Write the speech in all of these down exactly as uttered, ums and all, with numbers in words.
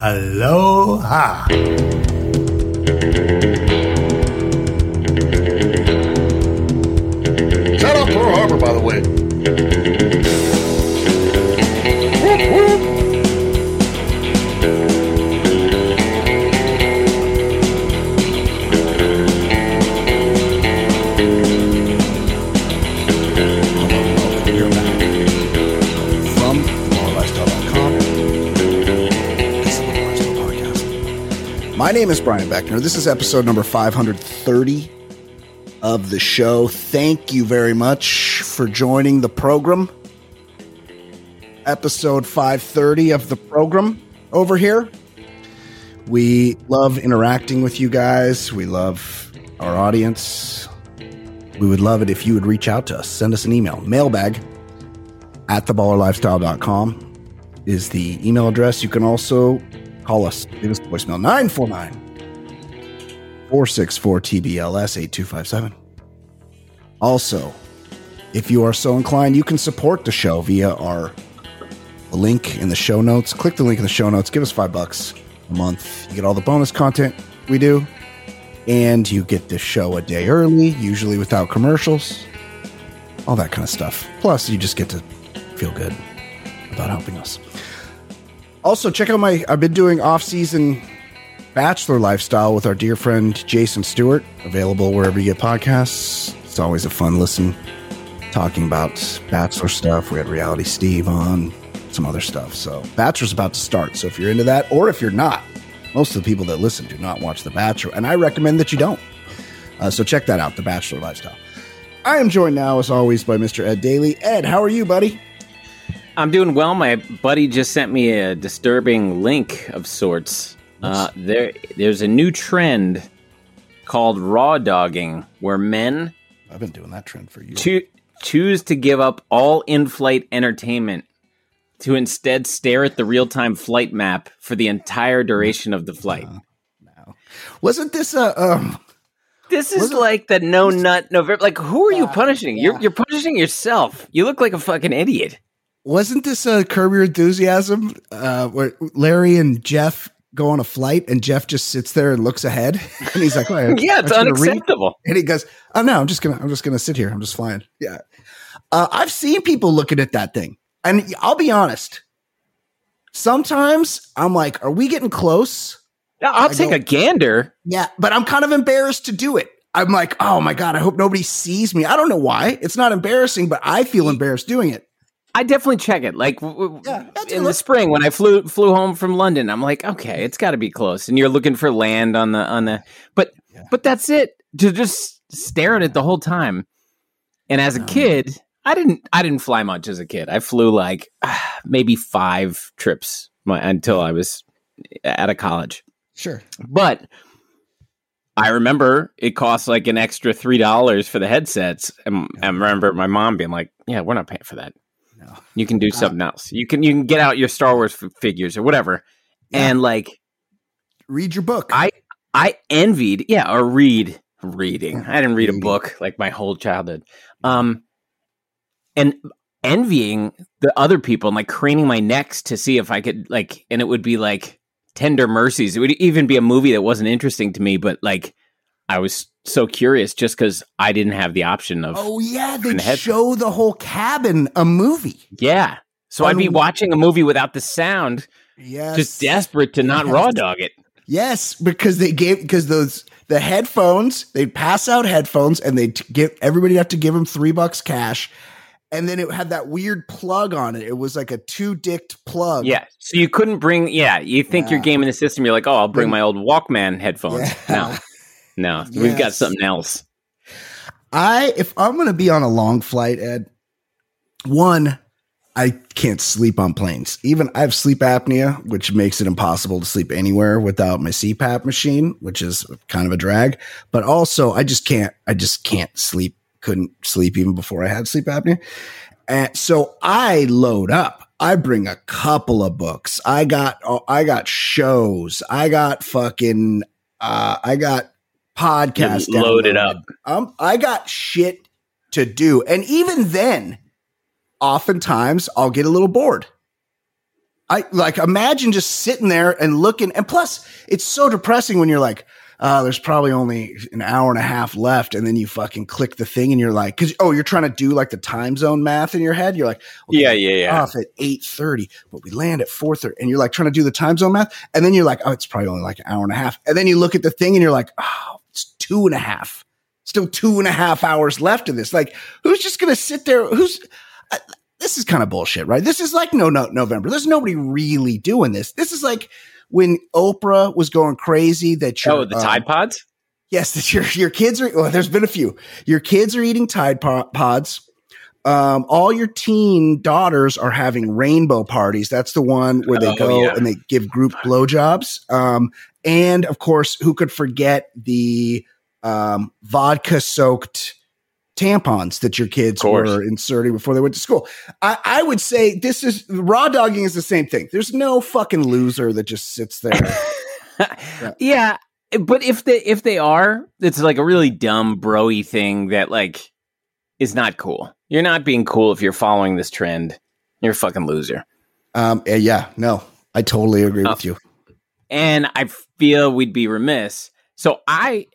Aloha. Shout out Pearl Harbor, by the way. Whoop, whoop. You're back from the baller lifestyle dot com. It's the Baller Lifestyle Podcast. My name is Brian Beckner. This is episode number five hundred thirty of the show. Thank you very much for joining the program. Episode five thirty of the program over here. We love interacting with you guys. We love our audience. We would love it if you would reach out to us. Send us an email. Mailbag at the baller lifestyle dot com is the email address. You can also call us. Give us a voicemail. nine four nine, four six four, T B L S, eight two five seven. Also, if you are so inclined, you can support the show via our link in the show notes. Click the link in the show notes. Give us five bucks a month. You get all the bonus content we do. And you get the show a day early, usually without commercials, all that kind of stuff. Plus, you just get to feel good about helping us. Also, check out my, I've been doing off-season Bachelor Lifestyle with our dear friend Jason Stewart, available wherever you get podcasts. It's always a fun listen, talking about Bachelor stuff. We had Reality Steve on, some other stuff. So, Bachelor's about to start. So, if you're into that, or if you're not, most of the people that listen do not watch The Bachelor, and I recommend that you don't. Uh, so check that out, The Bachelor Lifestyle. I am joined now, as always, by Mister Ed Daly. Ed, how are you, buddy? I'm doing well. My buddy just sent me a disturbing link of sorts. Uh, there, There's a new trend called raw dogging, where men I've been doing that trend for years. Cho- choose to give up all in-flight entertainment to instead stare at the real-time flight map for the entire duration of the flight. No, no. Wasn't this a... Um, this is like the no nut November. Like, who are you uh, punishing? yeah. You're you're punishing yourself. You look like a fucking idiot. wasn't this a Curb Your Enthusiasm uh, where Larry and Jeff go on a flight and Jeff just sits there and looks ahead? And he's like, oh, yeah, it's unacceptable. And he goes, oh, no, I'm just going to I'm just gonna sit here. I'm just flying. Yeah. Uh, I've seen people looking at that thing. And I'll be honest, sometimes I'm like, are we getting close? I'll I take go, a gander. Yeah, but I'm kind of embarrassed to do it. I'm like, oh my God, I hope nobody sees me. I don't know why. It's not embarrassing, but I feel embarrassed doing it. I definitely check it. Like w- Yeah, that's in cool. the spring when I flew flew home from London, I'm like, okay, it's got to be close. And you're looking for land on the on the, but Yeah. but that's it. To just stare at it the whole time. And as a Um, kid, I didn't I didn't fly much as a kid. I flew like ah, maybe five trips my, until I was out of college. Sure. But I remember it cost like an extra three dollars for the headsets, and I remember my mom being like, "Yeah, we're not paying for that. No. You can do something else. You can you can get out your Star Wars f- figures or whatever." Yeah. And like, Read your book. I I envied, yeah, or read reading. I didn't read a Reading. book like my whole childhood. Um, and envying the other people and like craning my necks to see if I could like, and it would be like Tender Mercies. It would even be a movie that wasn't interesting to me, but like I was so curious just because I didn't have the option of. oh, yeah. in They the head- show the whole cabin a movie. Yeah. So I'd be Un- watching a movie without the sound, Yes. just desperate to not Yes. raw dog it. Yes, because they gave because those the headphones, they'd pass out headphones and they'd give everybody have to give them three bucks cash. And then it had that weird plug on it. It was like a two-dicked plug. Yeah. So you couldn't bring, yeah, you think you're Yeah. gaming the system. You're like, oh, I'll bring my old Walkman headphones. Yeah. No, no, we've got Yes. something else. I if I'm gonna be on a long flight, Ed, one, I can't sleep on planes. Even I have sleep apnea, which makes it impossible to sleep anywhere without my C PAP machine, which is kind of a drag. But also, I just can't. I just can't sleep. Couldn't sleep even before I had sleep apnea. And so I load up. I bring a couple of books. I got. oh, I got shows. I got fucking. Uh, I got podcasts. You're loaded downloaded. up. Um, I got shit to do, and even then, oftentimes I'll get a little bored. I like imagine just sitting there and looking. And plus, it's so depressing when you're like, uh, there's probably only an hour and a half left. And then you fucking click the thing and you're like, cause oh, you're trying to do like the time zone math in your head. You're like, okay, yeah, yeah, yeah. Off at eight thirty, but we land at four thirty. And you're like trying to do the time zone math. And then you're like, oh, it's probably only like an hour and a half. And then you look at the thing and you're like, oh, it's two and a half. Still two and a half hours left of this. Like, who's just going to sit there? Who's, uh, this is kind of bullshit, right? This is like no, no, November. There's nobody really doing this. This is like when Oprah was going crazy that you're, oh, the Tide um, Pods? Yes, that your your kids are. Well, there's been a few. Your kids are eating Tide Pods. Um, all your teen daughters are having rainbow parties. That's the one where they oh, go yeah. and they give group blowjobs. Um, and of course, who could forget the um, vodka soaked tampons that your kids were inserting before they went to school? I, I would say this is raw dogging is the same thing. There's no fucking loser that just sits there. yeah. yeah. But if they if they are, it's like a really dumb bro-y thing that like is not cool. You're not being cool if you're following this trend. You're a fucking loser. Um, yeah, no, I totally agree uh, with you. And I feel we'd be remiss. So I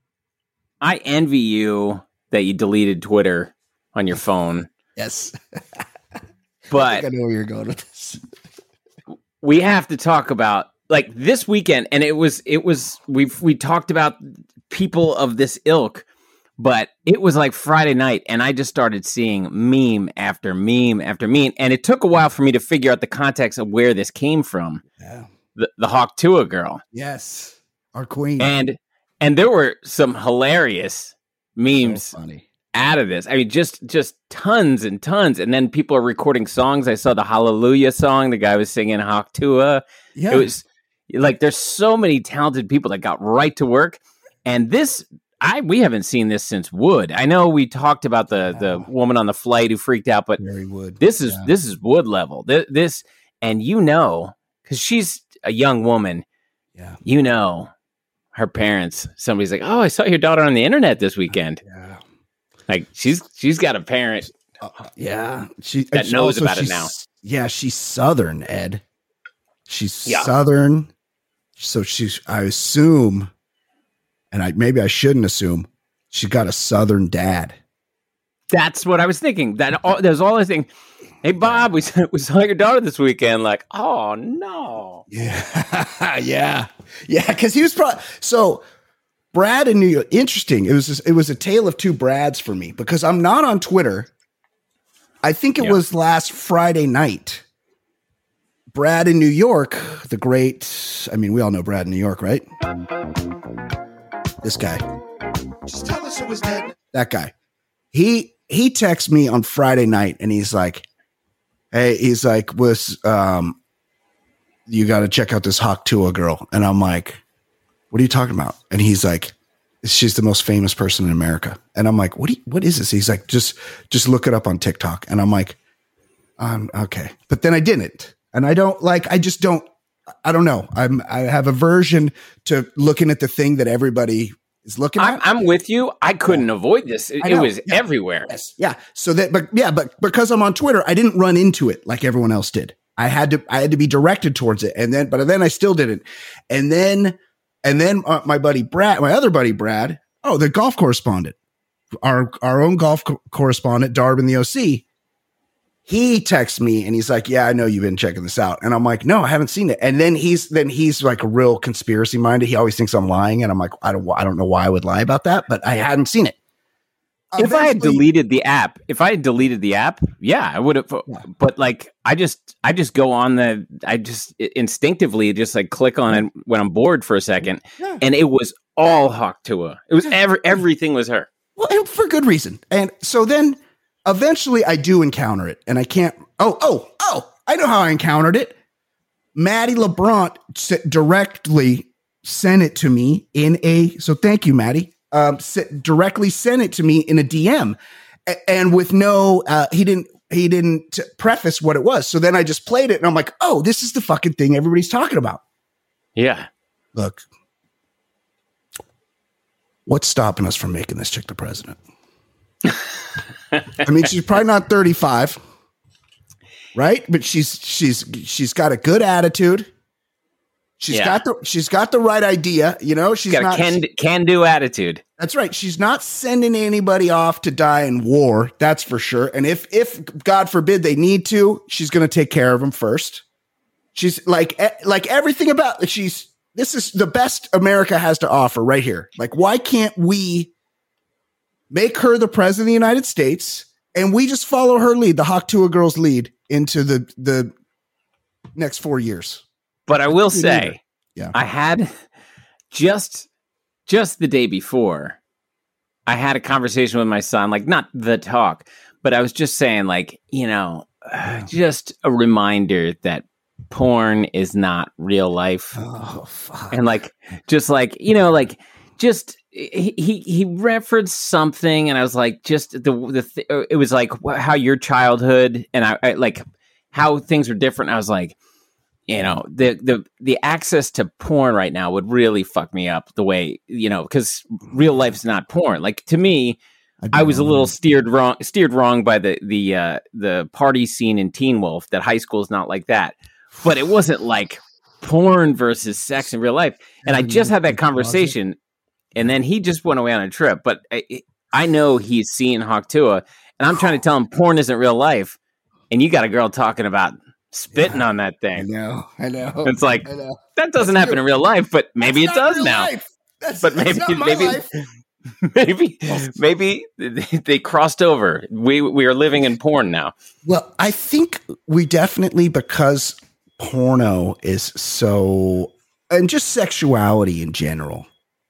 I envy you that you deleted Twitter on your phone. Yes. But I think I know where you're going with this. We have to talk about like this weekend, and it was it was we we talked about people of this ilk, but it was like Friday night, and I just started seeing meme after meme after meme, and it took a while for me to figure out the context of where this came from. Yeah, the the Hawk Tuah girl. Yes, our queen. And and there were some hilarious memes so funny. out of this. I mean, just just tons and tons, and then people are recording songs. I saw the Hallelujah song. The guy was singing Hawk Tuah. Yeah, it was. Like there's so many talented people that got right to work, and this I we haven't seen this since Wood. I know we talked about the yeah. the woman on the flight who freaked out, but Mary Wood. This is yeah. this is Wood level. This, this and you know because she's a young woman. Yeah, you know her parents. Somebody's like, "Oh, I saw your daughter on the internet this weekend." Yeah, like she's she's got a parent. Uh, yeah, she that she knows also, about it now. Yeah, she's Southern, Ed. She's yeah. Southern. So she's, I assume, and I maybe I shouldn't assume, she got a Southern dad. That's what I was thinking. That all, there's all this thing. Hey, Bob, we we saw your daughter this weekend. Like, oh no. Yeah, yeah, yeah. Because he was probably so. Brad in New York. Interesting. It was just, it was a tale of two Brads for me because I'm not on Twitter. I think it yeah. was last Friday night. Brad in New York, the great, I mean, we all know Brad in New York, right? This guy. Just tell us it was dead. That guy. He he texts me on Friday night and he's like, hey, he's like, was um you gotta check out this Hawk Tuah girl. And I'm like, what are you talking about? And he's like, she's the most famous person in America. And I'm like, what do you, what is this? He's like, just just look it up on TikTok. And I'm like, um, okay. But then I didn't. And I don't like, I just don't, I don't know. I'm, I have aversion to looking at the thing that everybody is looking I'm, at. I'm with you. I couldn't yeah. avoid this. It, it was yeah. everywhere. Yes. Yeah. So that, but yeah, but because I'm on Twitter, I didn't run into it like everyone else did. I had to, I had to be directed towards it. And then, but then I still didn't. And then, and then uh, my buddy Brad, my other buddy Brad, oh, the golf correspondent, our, our own golf co- correspondent, Darbin the O C. He texts me and he's like, yeah, I know you've been checking this out. And I'm like, no, I haven't seen it. And then he's, then he's like a real conspiracy minded. He always thinks I'm lying. And I'm like, I don't, I don't know why I would lie about that, but I hadn't seen it. If Eventually, I had deleted the app, if I had deleted the app, yeah, I would have. Yeah. But like, I just, I just go on the, I just instinctively just like click on it when I'm bored for a second. Yeah. And it was all Hawk Tuah. It was every, everything was her. Well, and for good reason. And so then eventually I do encounter it and I can't, oh, oh, oh, I know how I encountered it. Maddie LeBron directly sent it to me in a, so thank you, Maddie. Um, directly sent it to me in a D M a- and with no, uh, he didn't, he didn't preface what it was. So then I just played it and I'm like, oh, this is the fucking thing everybody's talking about. Yeah. Look, what's stopping us from making this chick the president? I mean, she's probably not thirty-five. right? But she's she's she's got a good attitude. She's Yeah. got the she's got the right idea. You know, she's Got not a can can do attitude. That's right. She's not sending anybody off to die in war. That's for sure. And if, if God forbid they need to, she's going to take care of them first. She's like, e- like everything about she's, this is the best America has to offer right here. Like, why can't we make her the president of the United States and we just follow her lead, the Hawk Tuah girls lead into the, the next four years? But I will We need say, her. Yeah. I had just just the day before, I had a conversation with my son, like not the talk, but I was just saying, like, you know, uh, just a reminder that porn is not real life. Oh, fuck. And like, just like, you know, like, just he he, he referenced something, and I was like, just the the th- it was like wh- how your childhood and I, I like how things are different. I was like, you know, the the the access to porn right now would really fuck me up the way, you know, because real life's not porn. Like, to me, I was a little steered wrong steered wrong by the the uh, the party scene in Teen Wolf, that high school is not like that. But it wasn't like porn versus sex in real life. And I just had that conversation, and then he just went away on a trip. But I, I know he's seeing Hawk Tuah, and I'm trying to tell him porn isn't real life. And you got a girl talking about spitting Yeah, on that I thing. know, I know. It's like, I know. that doesn't happen in real life, but maybe That's it not does real now. life. That's, But that's maybe- not my maybe- life. maybe maybe they crossed over. We we are living in porn now. Well, I think we definitely, because porno is so, and just sexuality in general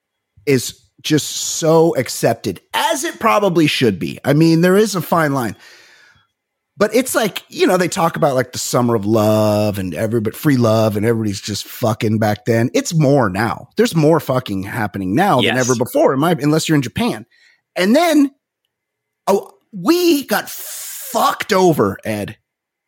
is just so accepted, as it probably should be. I mean, there is a fine line. But it's like, you know, they talk about like the summer of love and everybody free love and everybody's just fucking back then. It's more now. There's more fucking happening now Yes. than ever before, in my, unless you're in Japan. And then oh, we got fucked over, Ed,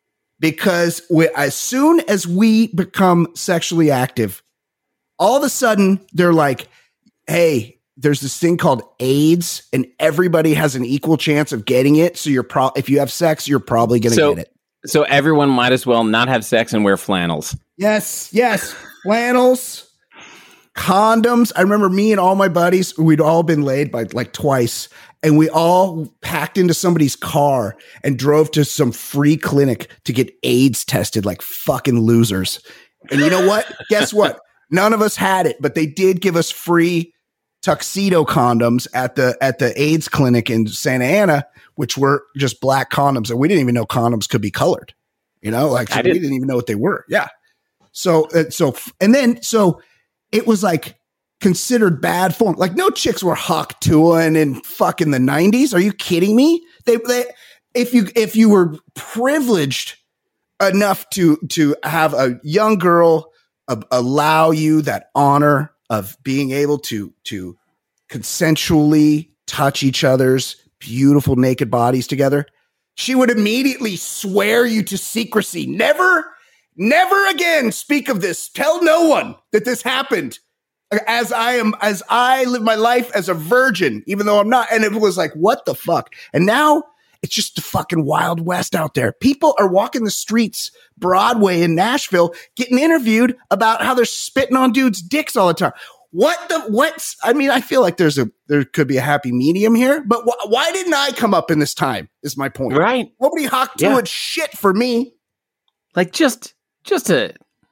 because we, as soon as we become sexually active, all of a sudden they're like, hey, there's this thing called AIDS, and everybody has an equal chance of getting it. So you're pro if you have sex, you're probably going to So- get it. So everyone might as well not have sex and wear flannels. Yes, yes. Flannels, condoms. I remember me and all my buddies, we'd all been laid by like twice, and we all packed into somebody's car and drove to some free clinic to get AIDS tested like fucking losers. And you know what? Guess what? None of us had it, but they did give us free tuxedo condoms at the at the AIDS clinic in Santa Ana, which were just black condoms, and we didn't even know condoms could be colored. You know, like so I we didn't- didn't even know what they were. Yeah. So uh, so and then so it was like considered bad form. Like no chicks were Hawk Tuah in fucking the nineties. Are you kidding me? They they if you if you were privileged enough to to have a young girl uh, allow you that honor of being able to to consensually touch each other's beautiful naked bodies together, she would immediately swear you to secrecy. Never, never again speak of this. Tell no one that this happened. As I am, as I live my life as a virgin, even though I'm not. And it was like, what the fuck? And now it's just the fucking Wild West out there. People are walking the streets, Broadway in Nashville, getting interviewed about how they're spitting on dudes' dicks all the time. What the, what's, I mean, I feel like there's a, there could be a happy medium here, but wh- why didn't I come up in this time is my point. Right. Nobody Hawk Yeah. Tuah shit for me. Like just just a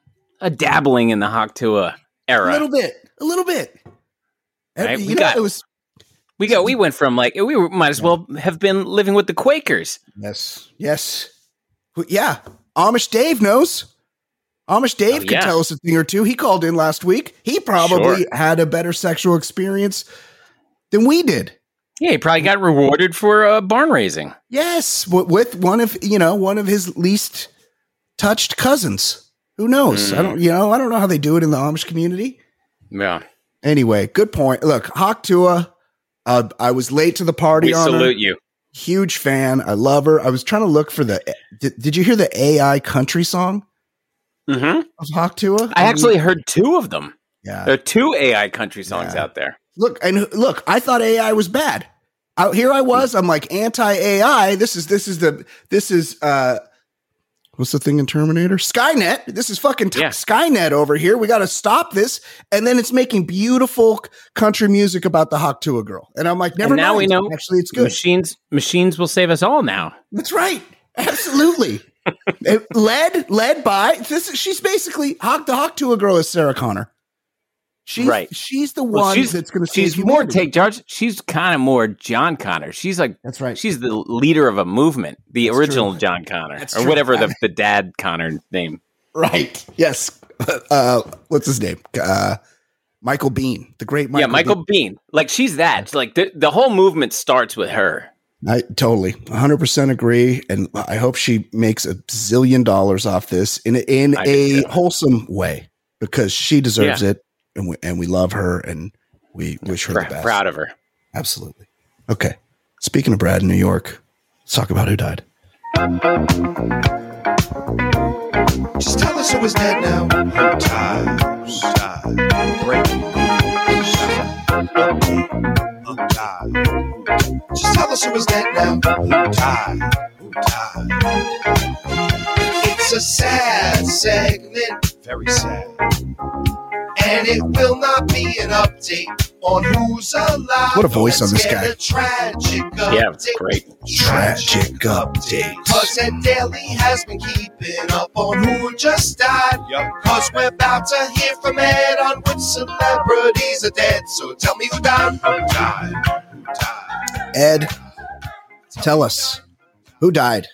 a dabbling in the Hawk Tuah A era. little bit, a little bit. Right, Every- we you know, got- it was, We go we went from like we were, might as well have been living with the Quakers. yes, yes. Who- Yeah. Amish Dave knows. Amish Dave Oh, could yeah. tell us a thing or two. He called in last week. He probably Sure. had a better sexual experience than we did. Yeah, he probably got rewarded for uh, barn raising. Yes, w- with one of you know one of his least touched cousins. Who knows? Hmm. I don't. You know, I don't know how they do it in the Amish community. Yeah. Anyway, good point. Look, Hawk Tuah. Uh, I was late to the party. We on her. salute you. Huge fan. I love her. I was trying to look for the. Did, did you hear the A I country song hmm of Hawk Tuah? I actually heard two of them. yeah. There are two A I country songs Yeah. out there. Look and look. I thought A I was bad. Out here I was. I'm like anti A I. This is this is the this is uh What's the thing in Terminator? Skynet. This is fucking t- Yeah. Skynet over here. We got to stop this. And then it's making beautiful country music about the Haktua girl. And I'm like, never And now mind. we know Actually, it's good. Machines, machines will save us all now. That's right. Absolutely. It- led, led by this. is- She's basically Hawk. The Haktua girl is Sarah Connor. She's Right. She's the Well, one she's that's going to save she's more humanity. take charge. She's kind of more John Connor. She's like That's right. she's the leader of a movement, the That's original true. John Connor, That's or true. whatever the, the dad Connor name. Right. Yes. Uh, what's his name? Uh, Michael Bean, the great Michael. yeah, Michael Bean. Bean. Like she's that. It's like the the whole movement starts with her. I totally one hundred percent agree. And I hope she makes a zillion dollars off this in, in I a do too. wholesome way because she deserves Yeah. it. And we, and we love her and we wish her Pr- the best. proud of her. Absolutely. Okay. Speaking of Brad in New York, let's talk about who died. Just tell us who is dead now. Who died? Who died? Breaking news. Update. Who died? Just tell us who is dead now. Who died? Who died? It's a sad segment, very sad. And it will not be an update on who's alive. What a voice on Let's this get guy. A tragic update. Yeah, it's great. Tragic update. Cause Ed Daly has been keeping up on who just died. Yep. Cause we're about to hear from Ed on which celebrities are dead. So tell me who died. Who died? Who died? Ed, tell us who died.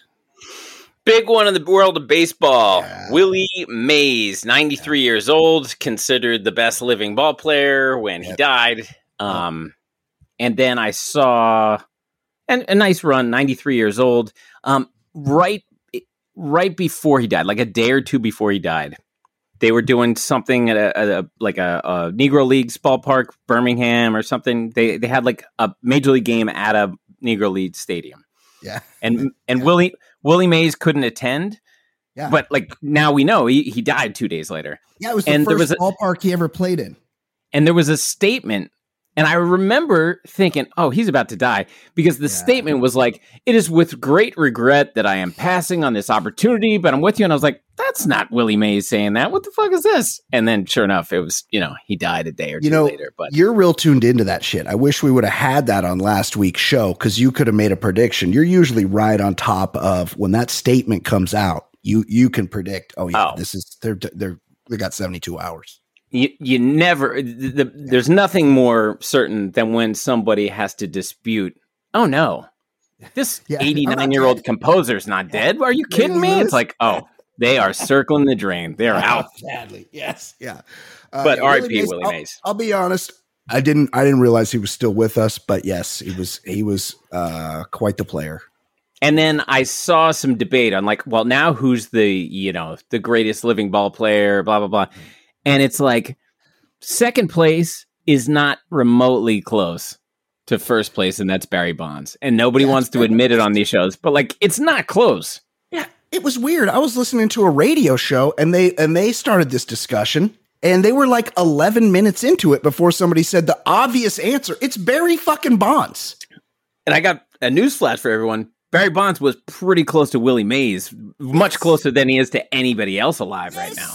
Big one in the world of baseball. Yeah. Willie Mays, ninety-three years old, considered the best living ball player when he Yep. died. Um, and then I saw an, a nice run, ninety-three years old, um, right, right before he died, like a day or two before he died. They were doing something at a, at a like a, a Negro Leagues ballpark, Birmingham or something. They they had like a major league game at a Negro League stadium. Yeah. And and Yeah. Willie Willie Mays couldn't attend, Yeah. but like now we know he, he died two days later. yeah, it was the and there first was a- ballpark he ever played in. And there was a statement, and I remember thinking, "Oh, he's about to die," because the Yeah. statement was like, "It is with great regret that I am passing on this opportunity, but I'm with you." And I was like, "That's not Willie Mays saying that. What the fuck is this?" And then, sure enough, it was you know he died a day or two You know, later. But you're real tuned into that shit. I wish we would have had that on last week's show because you could have made a prediction. You're usually right on top of when that statement comes out. You you can predict. Oh yeah, Oh. this is they're they're they got seventy-two hours. you you never the, the, there's nothing more certain than when somebody has to dispute, oh no, this Yeah, I'm not eighty-nine year old dead. composer's not dead. Are you kidding me? Lewis? It's like, oh, they are circling the drain, they're out. Sadly, yes, yeah. Uh, But yeah, R I P Willie I'll- Mays. I'll be honest. I didn't. I didn't realize he was still with us. But yes, he was. He was uh, quite the player. And then I saw some debate on like, well, now who's the you know the greatest living ball player, blah blah blah, and it's like second place is not remotely close to first place, and that's Barry Bonds, and nobody Yeah, wants to admit it on these shows, but like it's not close. Yeah, it was weird. I was listening to a radio show, and they and they started this discussion, and they were like eleven minutes into it before somebody said the obvious answer. It's Barry fucking Bonds. And I got a newsflash for everyone. Barry Bonds was pretty close to Willie Mays, much closer than he is to anybody else alive right now.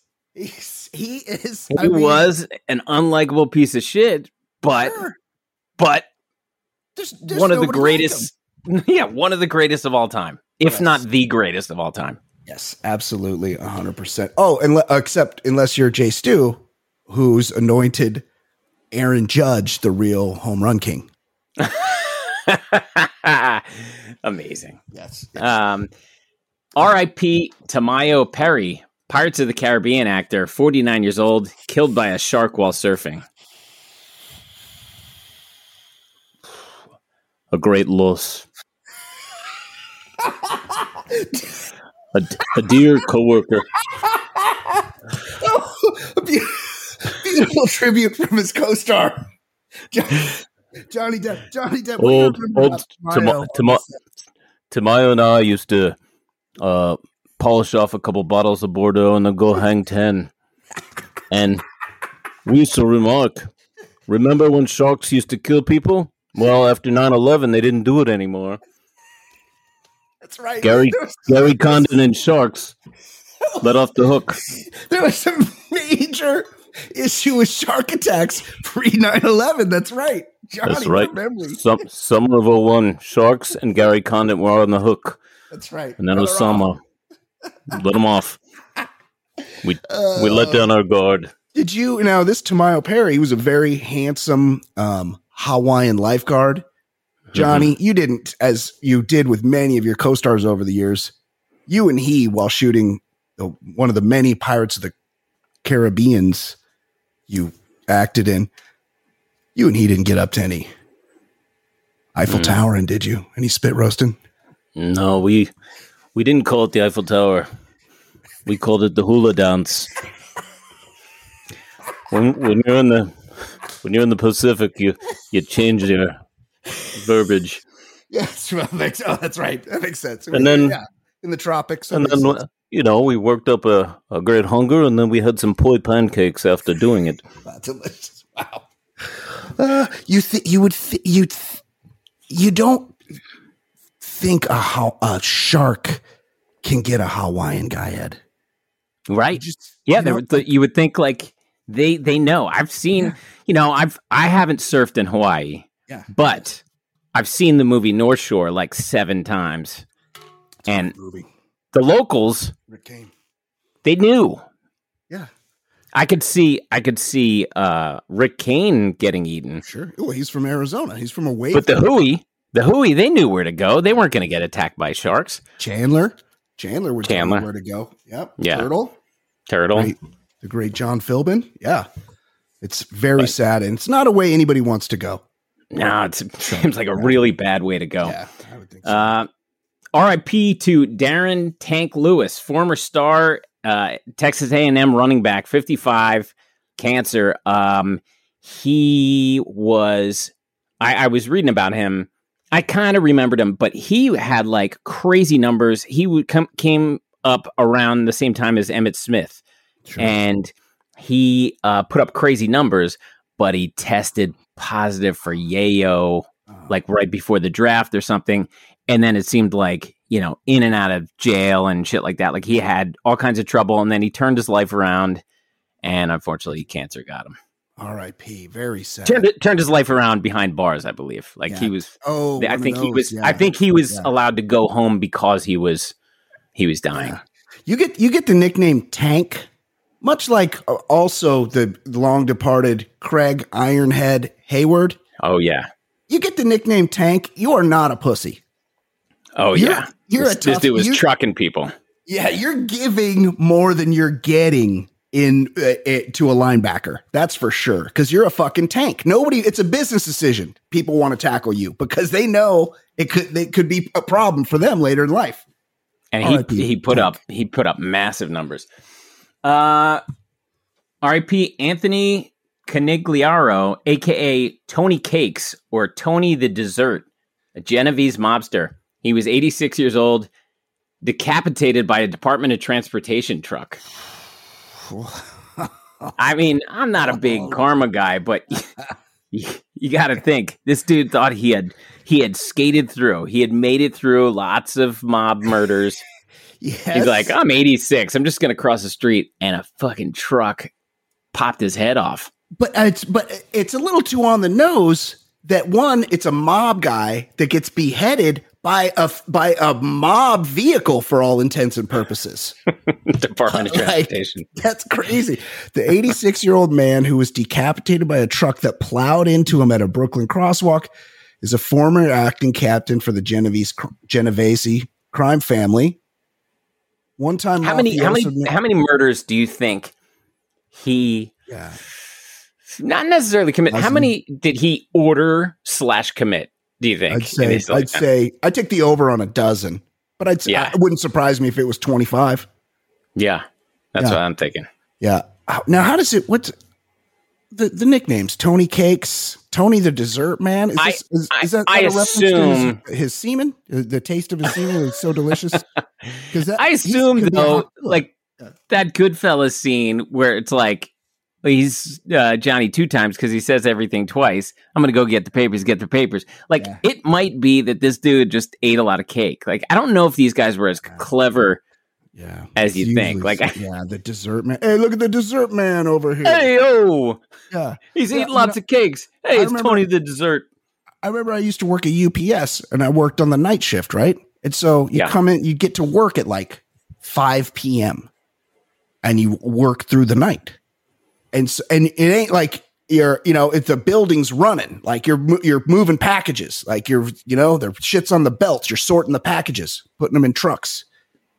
He's, he is. He I mean, was an unlikable piece of shit, but sure. but There's- there's one of the nobody like greatest, yeah, one of the greatest of all time, if Yes. not the greatest of all time. Yes, absolutely, one hundred percent. Oh, and le- except unless you're Jay Stu, who's anointed Aaron Judge the real home run king. Amazing. Yes. Um, R I P Tamayo Perry, Pirates of the Caribbean actor, forty-nine years old, killed by a shark while surfing. A great loss. a, a dear coworker. A be- beautiful tribute from his co-star, Jo- Johnny Depp. Johnny Depp. what do you Old, remember old about Tama- Tamayo? Tama- Tamayo and I used to uh, polish off a couple bottles of Bordeaux and then go hang ten. And we used to remark, remember when sharks used to kill people? Well, after nine eleven, they didn't do it anymore. That's right. Gary There was, Gary Condon and Sharks let off the hook. there was a major issue with shark attacks pre nine eleven. That's right. Johnny, That's right. good memory. Some, summer of oh one, Sharks and Gary Condon were on the hook. That's right. And then Let her off. Osama let them off. We we let down our guard. Did you now this Tamayo Perry, he was a very handsome um, Hawaiian lifeguard. Johnny, Mm-hmm. you didn't, as you did with many of your co-stars over the years, you and he, while shooting the, one of the many Pirates of the Caribbeans you acted in, you and he didn't get up to any Eiffel Mm. Tower, and did you? Any spit roasting? No, we we didn't call it the Eiffel Tower. We called it the hula dance. When when you're in the when you're in the Pacific, you you change your verbiage. Yes, well, makes, oh, that's right. That makes sense. And then- yeah, in the tropics. that And makes then sense. you know we worked up a, a great hunger, and then we had some poi pancakes after doing it. Wow, delicious. Wow. Uh, you think you would th- you th- you don't think a how a shark can get a Hawaiian guy, Ed? Right. Just Yeah, you they know, were the, you would think like they they know. I've seen, you know, I've I haven't surfed in Hawaii, yeah. but I've seen the movie North Shore like seven times. And movie. the locals, Rick Kane. they knew. Yeah, I could see I could see uh, Rick Kane getting eaten. sure. Oh, he's from Arizona. He's from away. But the from Hui, the Hui, they knew where to go. They weren't going to get attacked by sharks. Chandler. Chandler would tell Chandler. me where to go. Yep. Yeah. Turtle. Turtle. Great. The great John Philbin. Yeah. It's very sad, and it's not a way anybody wants to go. No, it's, it seems like a really bad way to go. Yeah, I would think so. Uh, R I P to Darren Tank Lewis, former star, uh, Texas A and M running back, fifty-five, cancer. Um, he was, I, I was reading about him. I kind of remembered him, but he had like crazy numbers. He would come came up around the same time as Emmitt Smith, Sure. and he uh, put up crazy numbers, but he tested positive for yayo Oh. like right before the draft or something. And then it seemed like, you know, in and out of jail and shit like that. Like he had all kinds of trouble, and then he turned his life around, and unfortunately cancer got him. R I P Very sad. Turned it, turned his life around behind bars, I believe. Like Yeah. he was Oh, I one of think he those, was yeah. I think he was Yeah. allowed to go home because he was he was dying. Yeah. You get you get the nickname Tank, much like uh, also the long departed Craig Ironhead Hayward. Oh yeah. You get the nickname Tank. You are not a pussy. Oh You're- yeah. you're this, a this tough- dude was you- trucking people. Yeah, you're giving more than you're getting in uh, it, to a linebacker. That's for sure. Because you're a fucking tank. Nobody. It's a business decision. People want to tackle you because they know it could. It could be a problem for them later in life. And R I P he he put Tank. up he put up massive numbers. Uh, R I P Anthony Canigliaro, aka Tony Cakes or Tony the Dessert, a Genovese mobster. He was eighty-six years old, decapitated by a Department of Transportation truck. I mean, I'm not a big karma guy, but you, you got to think this dude thought he had he had skated through. He had made it through lots of mob murders. Yes. He's like, I'm eighty-six. I'm just going to cross the street, and a fucking truck popped his head off. But it's but it's a little too on the nose that one, it's a mob guy that gets beheaded by a by a mob vehicle for all intents and purposes. Department of Like, Transportation. That's crazy. The eighty-six year old man who was decapitated by a truck that plowed into him at a Brooklyn crosswalk is a former acting captain for the Genovese Genovese crime family. One time, How many how many mafioso- how many murders do you think he Yeah. not necessarily commit? How Dozen. many did he order slash commit? Do you think? I'd in say his I'd lifetime? say I'd take the over on a dozen, but I'd say Yeah. it wouldn't surprise me if it was twenty-five. Yeah, that's Yeah. what I'm thinking. Yeah. How- Now, how does it? What's the the nicknames? Tony Cakes, Tony the Dessert Man. Is, I- this, is, I- is that I not a reference to assume- his, his semen? The the taste of his semen is so delicious. Because I assume though, like that Goodfellas scene where it's like he's uh, Johnny two times because he says everything twice. I'm going to go get the papers, get the papers. Like, Yeah. it might be that this dude just ate a lot of cake. Like, I don't know if these guys were as clever Yeah. as you It's think. usually- Like, yeah, the dessert man. Hey, look at the dessert man over here. hey, oh, Yeah. he's Yeah, eating you lots know, of cakes. Hey, I it's remember- Tony the dessert. I remember I used to work at U P S and I worked on the night shift, right? And so you Yeah. come in, you get to work at like five p.m. and you work through the night. And so, and it ain't like you're, you know, if the building's running, like you're, mo- you're moving packages, like you're, you know, there's shit's on the belts. You're sorting the packages, putting them in trucks.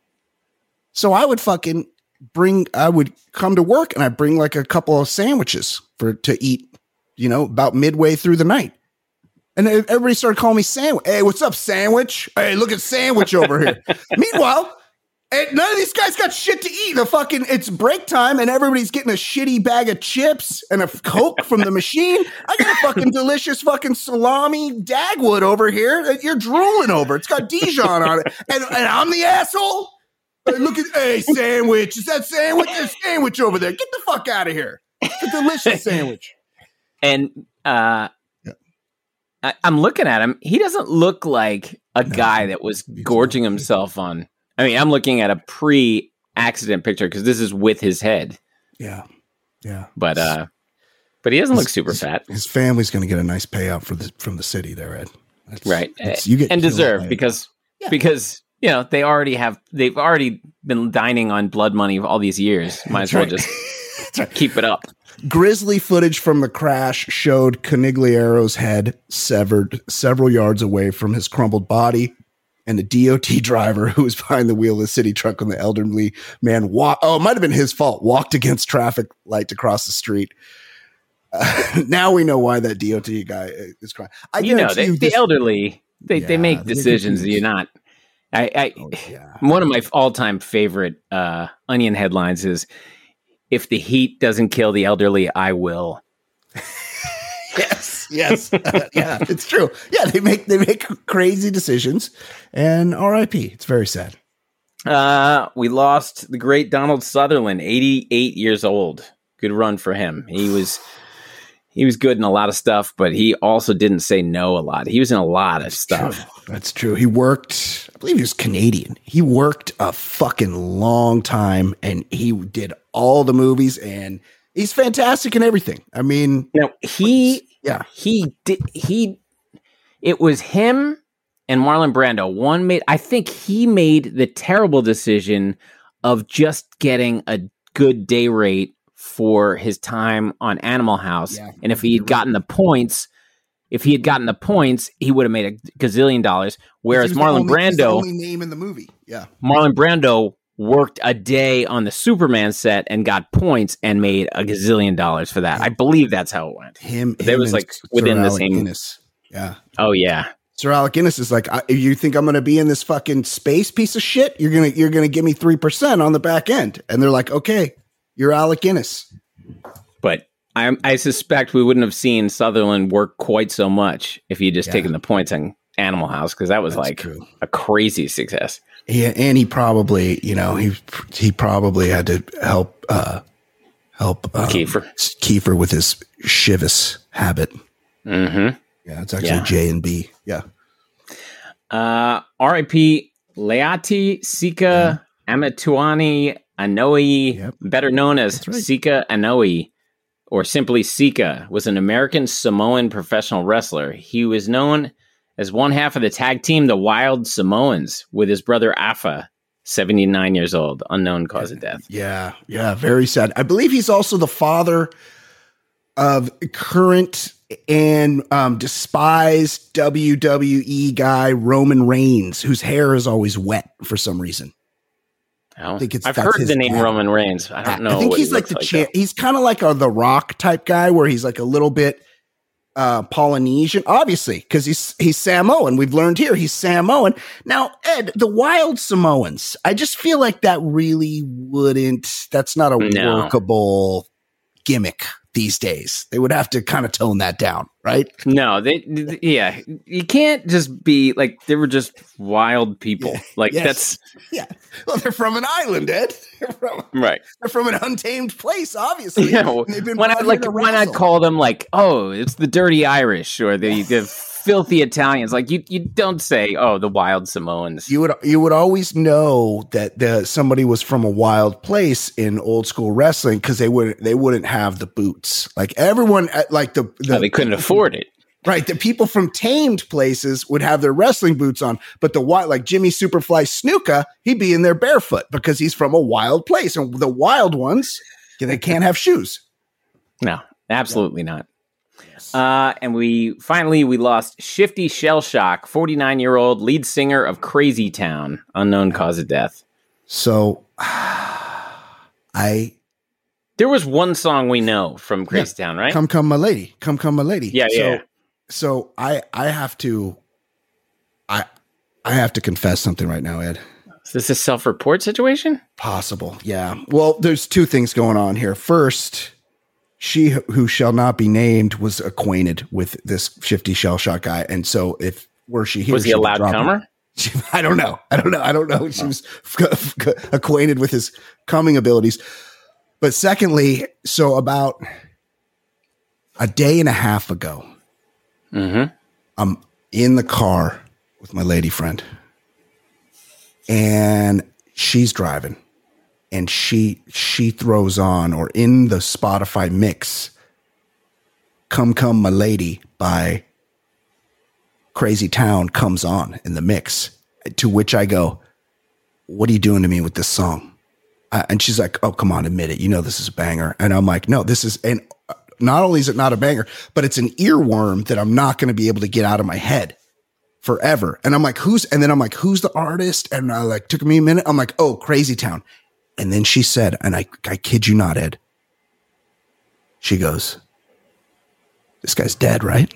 So I would fucking bring, I would come to work and I bring like a couple of sandwiches for, to eat, you know, about midway through the night. And everybody started calling me Sandwich. Hey, what's up, Sandwich? Hey, look at Sandwich over here. Meanwhile, and none of these guys got shit to eat. The fucking it's break time, and everybody's getting a shitty bag of chips and a Coke from the machine. I got a fucking delicious fucking salami Dagwood over here that you're drooling over. It's got Dijon on it, and, and I'm the asshole. Hey, look at hey, Sandwich. Is that Sandwich? There's Sandwich over there. Get the fuck out of here. It's a delicious sandwich. And uh, Yeah. I, I'm looking at him. He doesn't look like a No, guy that was he's gorging not. himself on. I mean, I'm looking at a pre-accident picture because this is with his head, Yeah, yeah. but uh, but he doesn't look super fat, His family's going to get a nice payout for the from the city there, Ed. That's, right? that's- you get and killed deserve by it. because Yeah. because you know they already have they've already been dining on blood money all these years. Might as well That's right. just That's right. keep it up. Grisly footage from the crash showed Conigliero's head severed several yards away from his crumbled body, and the D O T driver who was behind the wheel of the city truck when the elderly man walked. Oh, it might have been his fault. Walked against traffic light to cross the street. Uh, now we know why that D O T guy is crying. I You know, guarantee they, you the this- elderly they they Yeah, make they get decisions. confused. You're not. I, I Oh, yeah. one of my all-time favorite uh, Onion headlines is, "If the heat doesn't kill the elderly, I will." Yes, yes, yeah, it's true. Yeah, they make they make crazy decisions, and R I P. It's very sad. Uh, we lost the great Donald Sutherland, eighty-eight years old. Good run for him. He was he was good in a lot of stuff, but he also didn't say no a lot. He was in a lot of stuff. True. That's true. He worked. I believe he was Canadian. He worked a fucking long time, and he did all the movies, and he's fantastic in everything. I mean, Now he yeah, he did he. It was him and Marlon Brando. One made. I think he made the terrible decision of just getting a good day rate for his time on Animal House. Yeah. And if he had gotten the points, if he had gotten the points, he would have made a gazillion dollars. Whereas He was the Marlon only- he's the Brando, only name in the movie. Yeah, Marlon Brando worked a day on the Superman set and got points and made a gazillion dollars for that. I believe that's how it went. him. There him was, and like, within Sir the Alec same- Guinness. Yeah. Oh yeah. Sir Alec Guinness is like, I, you think I'm going to be in this fucking space piece of shit? You're gonna you're gonna give me three percent on the back end, and they're like, okay, you're Alec Guinness. But I, I suspect we wouldn't have seen Sutherland work quite so much if he'd just Yeah. taken the points on Animal House, because that was That's like true. a crazy success. He, and he probably, you know, he he probably had to help uh, help um, Kiefer. Kiefer with his Chivas habit. Mm-hmm. Yeah, it's actually Yeah. J and B. Yeah, Uh, R I P Leati Sika Amatuani Anoa'i, Yep. better known as That's right. Sika Anoa'i, or simply Sika, was an American Samoan professional wrestler. He was known as one half of the tag team, the Wild Samoans, with his brother Afa, seventy-nine years old, unknown cause of death. yeah, yeah. Very sad. I believe he's also the father of current and um, despised W W E guy Roman Reigns, whose hair is always wet for some reason. I think it's- I've that's heard his the name dad. Roman Reigns. I don't know. I think what he's he like looks the like, champ. though. He's kind of like a The Rock type guy, where he's like a little bit uh, Polynesian, obviously, because he's he's Samoan. We've learned here he's Samoan. Now, Ed, the Wild Samoans. I just feel like that really wouldn't. That's not a No. workable gimmick these days. They would have to kind of tone that down, right? No, they, th- yeah, you can't just be like, they were just wild people. Yeah. Like Yes. that's Yeah. Well, they're from an island, Ed. They're from, right. they're from an untamed place, obviously. Yeah, well, And they've been why brought not, here like, to why not wrestle. call them like, oh, it's the dirty Irish or the, the filthy Italians? Like you, you don't say, oh, the wild Samoans. You would you would always know that the, somebody was from a wild place in old school wrestling because they would they wouldn't have the boots. Like everyone, uh, like the, the No, they couldn't afford it. right. The people from tamed places would have their wrestling boots on, but the wild, like Jimmy Superfly Snuka, he'd be in there barefoot because he's from a wild place, and the wild ones, they can't have shoes. No, absolutely not. Uh, and we finally we lost Shifty Shellshock, forty-nine year old lead singer of Crazy Town, unknown cause of death. So I There was one song we know from Crazy Town, right? come come my lady, come come my lady. Yeah, so, yeah. So I I have to I I have to confess something right now, Ed. Is this a self-report situation? Possible, yeah. Well, there's two things going on here. First, she who shall not be named was acquainted with this Shifty Shellshock guy, and so if were she here, Was he she a would loud drop him. comer? She, I don't know. I don't know. I don't know. She was f- f- acquainted with his coming abilities. But secondly, so about a day and a half ago, Mm-hmm. I'm in the car with my lady friend, and she's driving, and she she throws on, or in the Spotify mix, "Come Come My Lady" by Crazy Town comes on in the mix, to which I go, "What are you doing to me with this song?" Uh, and she's like, "Oh, come on, admit it. You know this is a banger." And I'm like, "No, this is," and not only is it not a banger, but it's an earworm that I'm not going to be able to get out of my head forever. And I'm like, who's, and then I'm like, who's the artist? And I like, took me a minute. I'm like, oh, Crazy Town. And then she said, and I, I kid you not, Ed, she goes, "This guy's dead, right?"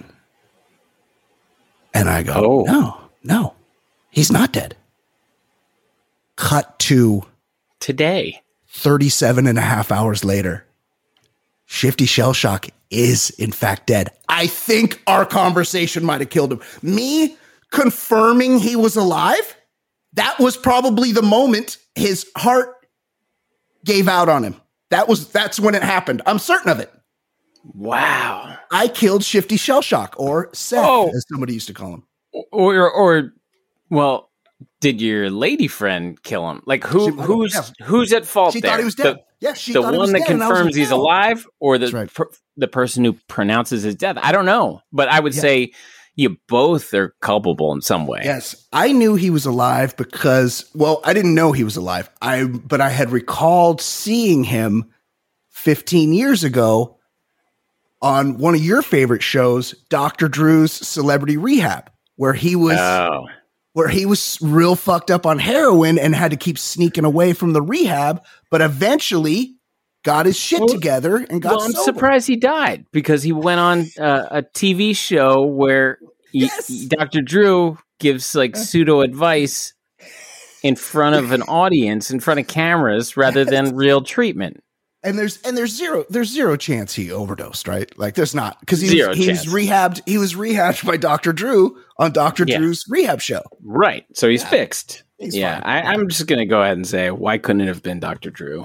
And I go, Oh. no, no, he's not dead. Cut to Today. thirty-seven and a half hours later. Shifty Shellshock is in fact dead. I think our conversation might have killed him. Me confirming he was alive, that was probably the moment his heart gave out on him. That was that's when it happened. I'm certain of it. Wow. I killed Shifty Shellshock, or Seth, Oh. as somebody used to call him. Or, or, well, did your lady friend kill him? Like who, She- who's, yeah. who's at fault She there? thought he was The- dead. yeah, she the thought he was one that dead, and I was confirms like, he's no. alive, or the That's right. per, the person who pronounces his death? I don't know, but I would Yeah. say you both are culpable in some way. Yes, I knew he was alive because, well, I didn't know he was alive. I, but I had recalled seeing him fifteen years ago on one of your favorite shows, Doctor Drew's Celebrity Rehab, where he was, Oh, where he was real fucked up on heroin and had to keep sneaking away from the rehab, but eventually got his shit Well- together and got well, I'm sober. surprised he died because he went on uh, a T V show where y- Yes. y- Doctor Drew gives like pseudo advice in front of an audience, in front of cameras, rather than real treatment. And there's and there's zero there's zero chance he overdosed, right? Like there's not, because he Zero was, he was chance. rehabbed. He was rehabbed by Doctor Drew on Doctor Yeah. Drew's rehab show. Right. So he's fixed. He's yeah. fine. I, I'm just going to go ahead and say, why couldn't it have been Doctor Drew?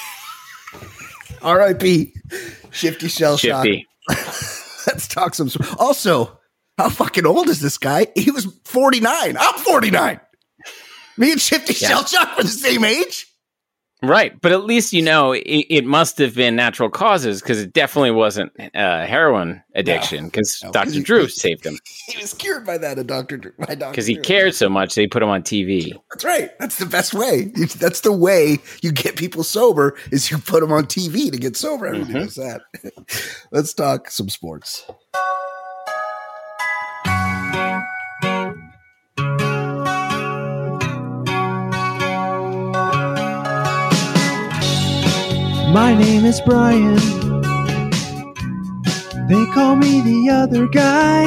R I P Shifty Shellshock. Shifty. Let's talk some. Also, how fucking old is this guy? He was forty-nine. I'm forty-nine. Me and Shifty Yeah. Shellshock were the same age. Right. But at least, you know, it, it must have been natural causes because it definitely wasn't uh, heroin addiction because No, 'cause Doctor he- Drew he- saved him He was cured by that, a Doctor Drew. By Doctor because he Drew. cared so much they put him on T V. That's right. That's the best way. You- That's the way you get people sober, is you put them on T V to get sober. Everybody Mhm. knows that. Let's talk some sports. My name is Brian. They call me the other guy.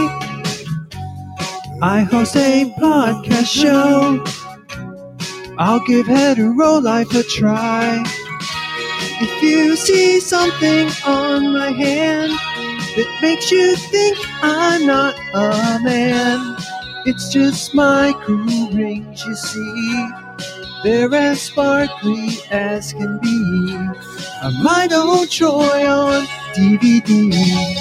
I host a podcast show. I'll give hetero life a try. If you see something on my hand that makes you think I'm not a man, it's just my cool rings, you see. They're as sparkly as can be. A mine old Troy on D V D.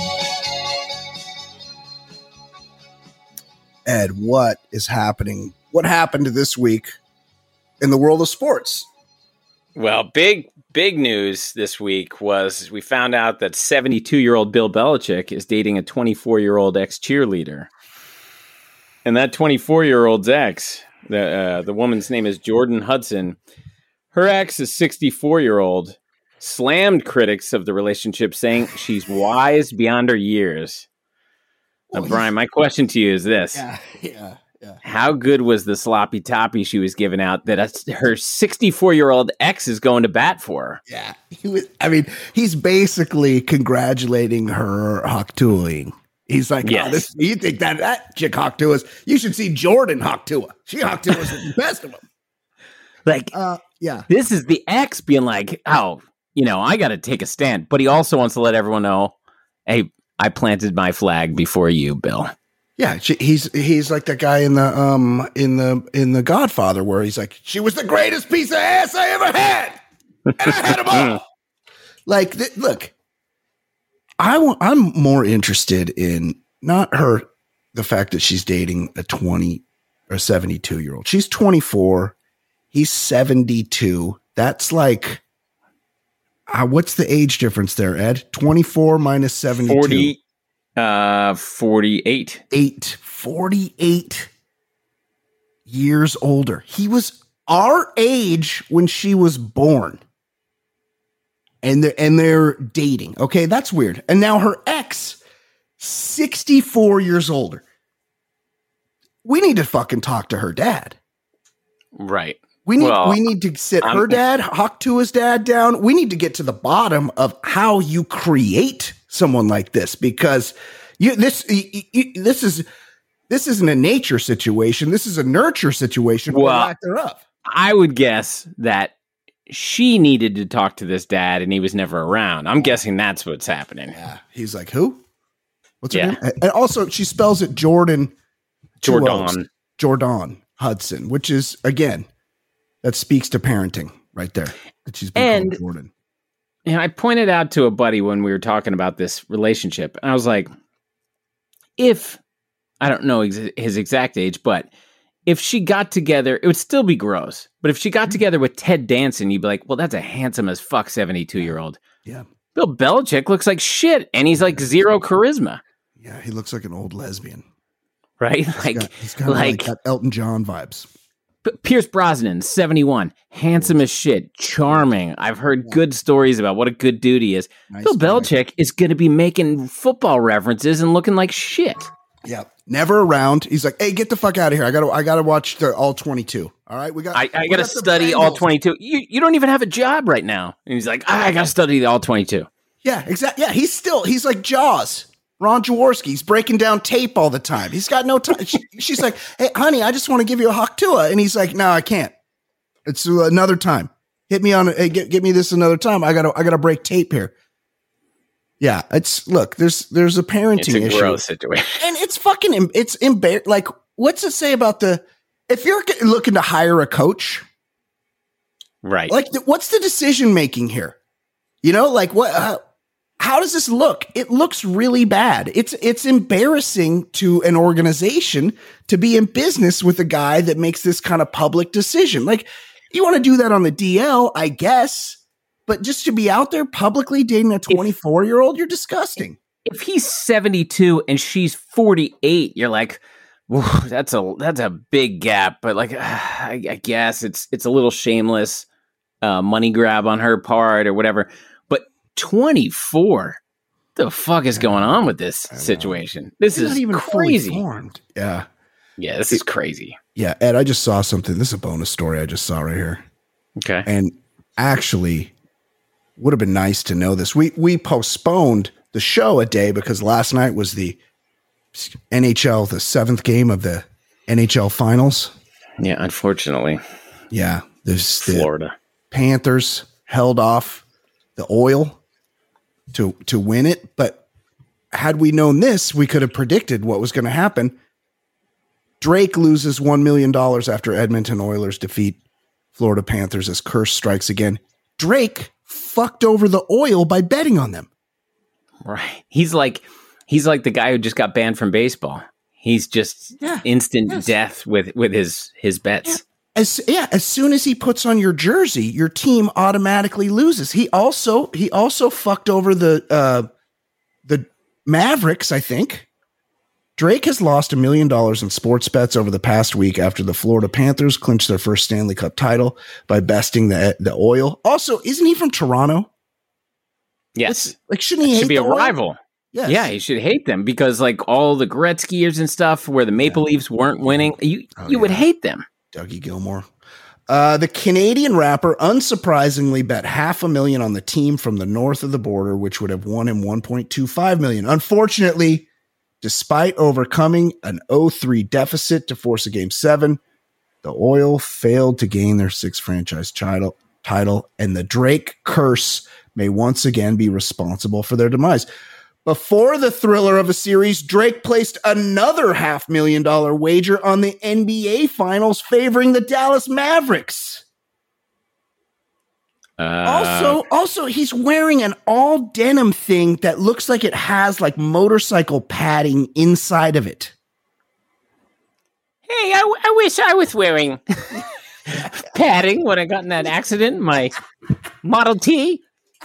Ed, what is happening? What happened this week in the world of sports? Well, big, big news this week was we found out that seventy-two-year-old Bill Belichick is dating a twenty-four-year-old ex-cheerleader. And that twenty-four-year-old's ex, the uh, the woman's name is Jordan Hudson. Her ex is sixty-four-year-old, slammed critics of the relationship, saying she's wise beyond her years. Now, Well, Brian, my question to you is this. Yeah, yeah, yeah. How good was the sloppy toppy she was giving out that a, her sixty-four-year-old ex is going to bat for her? Yeah, he was. I mean, he's basically congratulating her Haktuaing. He's like, Yes. oh, this, you think that that chick Haktua's? You should see Jordan Haktua. She Haktua's the best of them. Like, Uh, yeah, this is the ex being like, oh, you know, I got to take a stand. But he also wants to let everyone know, hey, I planted my flag before you, Bill. yeah. She, he's he's like that guy in the um in the in the Godfather where he's like, she was the greatest piece of ass I ever had, and I had them all. Like, th- look, I want. I'm more interested in not her, the fact that she's dating a twenty or seventy-two year old. She's twenty-four. He's seventy-two. That's like, uh, what's the age difference there, Ed? twenty-four minus seventy-two. forty, uh, forty-eight. Eight, forty-eight years older. He was our age when she was born. And they're, and they're dating. Okay, that's weird. And now her ex, sixty-four years older. We need to fucking talk to her dad. Right. We need Well, we need to sit I'm- her dad, Haktua's dad down. We need to get to the bottom of how you create someone like this, because you this you, you, this is this isn't a nature situation. This is a nurture situation. or Well, lack thereof. I would guess that she needed to talk to this dad and he was never around. I'm guessing that's what's happening. Yeah, he's like, who? What's her Yeah. name? And also, she spells it Jordan. two O's. Jordan. Jordan Hudson, which is, again, that speaks to parenting right there. That she's been And- called Jordan. And I pointed out to a buddy when we were talking about this relationship, and I was like, if, I don't know ex- his exact age, but if she got together, it would still be gross. But if she got together with Ted Danson, you'd be like, well, that's a handsome as fuck seventy-two-year-old. Yeah. Bill Belichick looks like shit, and he's like zero charisma, Yeah, he looks like an old lesbian. right? He's Like, got, he's kind of like, like- got Elton John vibes. P- Pierce Brosnan, seventy-one, handsome as shit, charming. I've heard good stories about what a good dude he is. Nice Bill guy. Belichick is going to be making football references and looking like shit. Yeah, never around. He's like, hey, get the fuck out of here. I gotta, I gotta watch the all twenty-two. All right, we got. I, I we got to got the study all Bengals. twenty-two. You you don't even have a job right now. And he's like, I, I got to study the all twenty-two. Yeah, exactly. Yeah, he's still, he's like Jaws. Ron Jaworski. He's breaking down tape all the time. He's got no time. She, she's like, hey, honey, I just want to give you a Haktua. And he's like, no, I can't. It's another time. Hit me on, hey, get, get me this another time. I gotta, I gotta break tape here. Yeah, it's, look, there's, there's a parenting It's a issue. gross situation. And it's fucking, em- it's embar. Like, what's it say about the, if you're g- looking to hire a coach, Right. like, th- what's the decision making here? You know, like what? Uh, how does this look? It looks really bad. It's it's embarrassing to an organization to be in business with a guy that makes this kind of public decision. Like, you want to do that on the D L, I guess, but just to be out there publicly dating a twenty-four year old, you're disgusting. if he's seventy-two and she's forty-eight, you're like, whew, that's a that's a big gap. But like, I, I guess it's it's a little shameless uh, money grab on her part or whatever. But twenty-four, the fuck is going on with this situation? This You're is not even fully crazy. formed. Yeah. Yeah, this is crazy. Yeah, Ed, I just saw something. This is a bonus story I just saw right here. Okay. And actually, would have been nice to know this. We we postponed the show a day because last night was the N H L, the seventh game of the N H L finals. Yeah, unfortunately, Yeah, there's the Florida. Panthers held off the oil to to win it. But had we known this, we could have predicted what was going to happen. Drake loses one million dollars after Edmonton Oilers defeat Florida Panthers as curse strikes again. Drake fucked over the oil by betting on them. Right. He's like he's like the guy who just got banned from baseball. He's just Yeah. instant Yes. death with, with his his bets. As yeah, as soon as he puts on your jersey, your team automatically loses. He also he also fucked over the uh, the Mavericks, I think. Drake has lost a million dollars in sports bets over the past week after the Florida Panthers clinched their first Stanley Cup title by besting the the Oil. Also, isn't he from Toronto? Yes. Like, shouldn't he hate Should be the a Oil? rival. Yes. Yeah, you should hate them because like all the Gretzky years and stuff where the Maple Leafs weren't winning, you Oh, you would yeah. hate them. Dougie Gilmore. Uh, the Canadian rapper unsurprisingly bet half a million on the team from the north of the border, which would have won him one point two five million. Unfortunately, despite overcoming an oh three deficit to force a game seven, the Oil failed to gain their sixth franchise title, title, and the Drake curse may once again be responsible for their demise. Before the thriller of a series, Drake placed another half million dollar wager on the N B A Finals favoring the Dallas Mavericks. Uh, Also, also, he's wearing an all denim thing that looks like it has like motorcycle padding inside of it. hey, I, I wish I was wearing padding when I got in that accident in my Model T.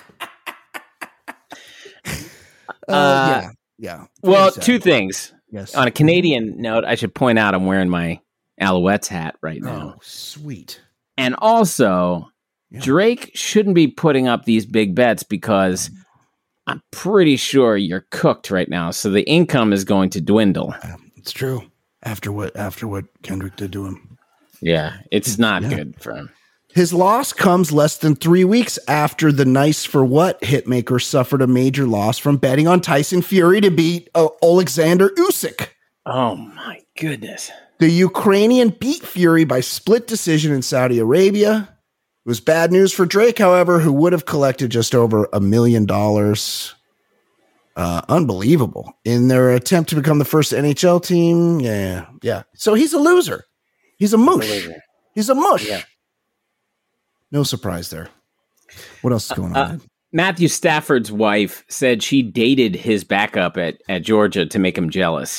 Uh, Uh, yeah, yeah. Well, Very sad. two things. Yes. On a Canadian note, I should point out I'm wearing my Alouettes hat right now. Oh, sweet. And also, Yeah. Drake shouldn't be putting up these big bets because I'm pretty sure you're cooked right now. So the income is going to dwindle. Uh, It's true. After what after what Kendrick did to him. Yeah, it's not Yeah. good for him. His loss comes less than three weeks after the Nice for What hitmaker suffered a major loss from betting on Tyson Fury to beat uh, Alexander Usyk. Oh my goodness. The Ukrainian beat Fury by split decision in Saudi Arabia. It was bad news for Drake, however, who would have collected just over a million dollars. Uh, unbelievable. In their attempt to become the first N H L team. Yeah, yeah. So he's a loser. He's a moosh. He's a mush. Yeah. No surprise there. What else is going on? Uh, Matthew Stafford's wife said she dated his backup at, at Georgia to make him jealous.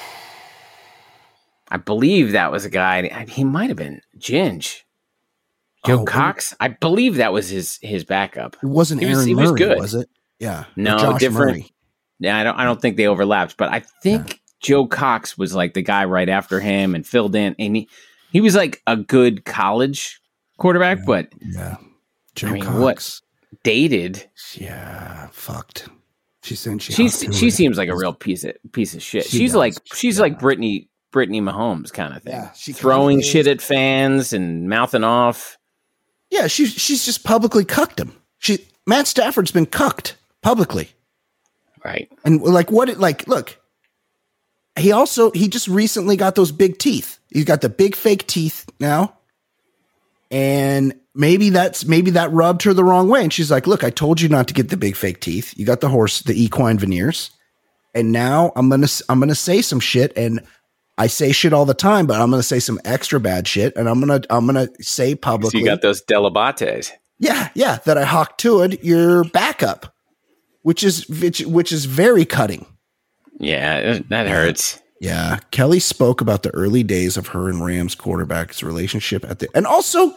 I believe that was a guy. He might have been Ginge. Joe Oh, Cox. I believe that was his his backup. It wasn't he was- Aaron he was Murray, good. was it? Yeah. No, Or Josh different. Murray. Yeah, I don't. I don't think they overlapped, but I think Joe Cox was like the guy right after him and filled in. And he, he was like a good college quarterback, but Yeah. Joe I mean, Cox. what dated? Yeah, fucked. She said she. She's hopped to she it. seems like a real piece of piece of shit. She she's does. like she's Yeah. like Brittany Brittany Mahomes kind of thing. Yeah, she throwing kinda is. shit at fans and mouthing off. Yeah, she's she's just publicly cucked him. She Matt Stafford's been cucked publicly, Right. and like what? It, like, look, he also he just recently got those big teeth. He's got the big fake teeth now, and maybe that's maybe that rubbed her the wrong way. And she's like, "Look, I told you not to get the big fake teeth. You got the horse, the equine veneers, and now I'm gonna I'm gonna say some shit and." I say shit all the time, but I'm going to say some extra bad shit, and I'm going to I'm going to say So publicly. you got those Delabates. Yeah, yeah, that I hawked to it your backup, which is which, which is very cutting. Yeah, that hurts. Yeah, Kelly spoke about the early days of her and Rams quarterback's relationship at the, and also,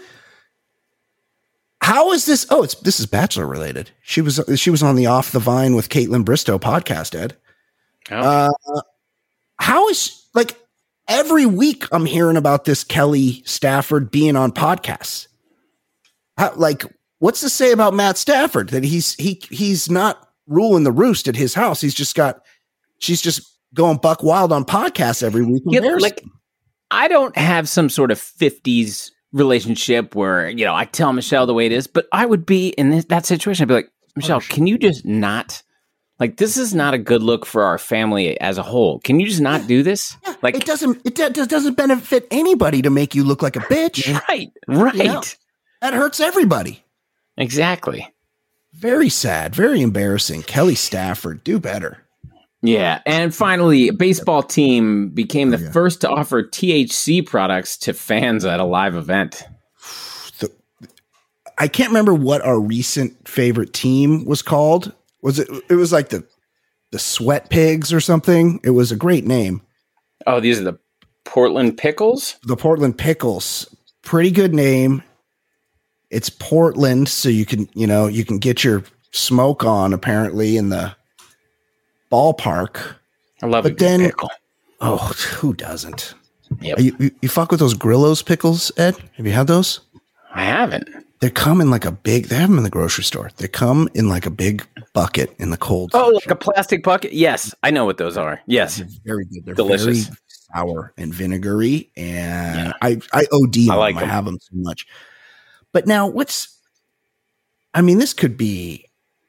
how is this? Oh, it's this is Bachelor related. She was she was on the Off the Vine with Caitlin Bristow podcast. Ed, Oh. uh, how is like every week I'm hearing about this Kelly Stafford being on podcasts. How, like, what's to say about Matt Stafford that he's he he's not ruling the roost at his house? He's just got she's just going buck wild on podcasts every week. Yeah, like, I don't have some sort of fifties relationship where, you know, I tell Michelle the way it is, but I would be in this, that situation. I'd be like, Michelle, can you just not, like, this is not a good look for our family as a whole. Can you just not do this? Yeah, Like, it doesn't it do- doesn't benefit anybody to make you look like a bitch. right, right. Yeah. That hurts everybody. Exactly. Very sad, very embarrassing. Kelly Stafford, do better. Yeah, and finally, a baseball team became the Oh, yeah. first to offer T H C products to fans at a live event. The, I can't remember what our recent favorite team was called. Was it? It was like the the Sweat Pigs or something. It was a great name. Oh, these are the Portland Pickles? The Portland Pickles. Pretty good name. It's Portland, so you can, you know, you can get your smoke on apparently in the ballpark. I love But a good then- pickle. Oh, who doesn't? Yep. You, you, you fuck with those Grillo's pickles, Ed? Have you had those? I haven't. They come in like a big, they have them in the grocery store. They come in like a big bucket in the cold. Oh, like a plastic bucket? Yes, I know what those are. Yes. They're very good. They're Delicious. very sour and vinegary. And Yeah. I, I O D I on like them. I them. have them so much. But now what's, I mean, this could be,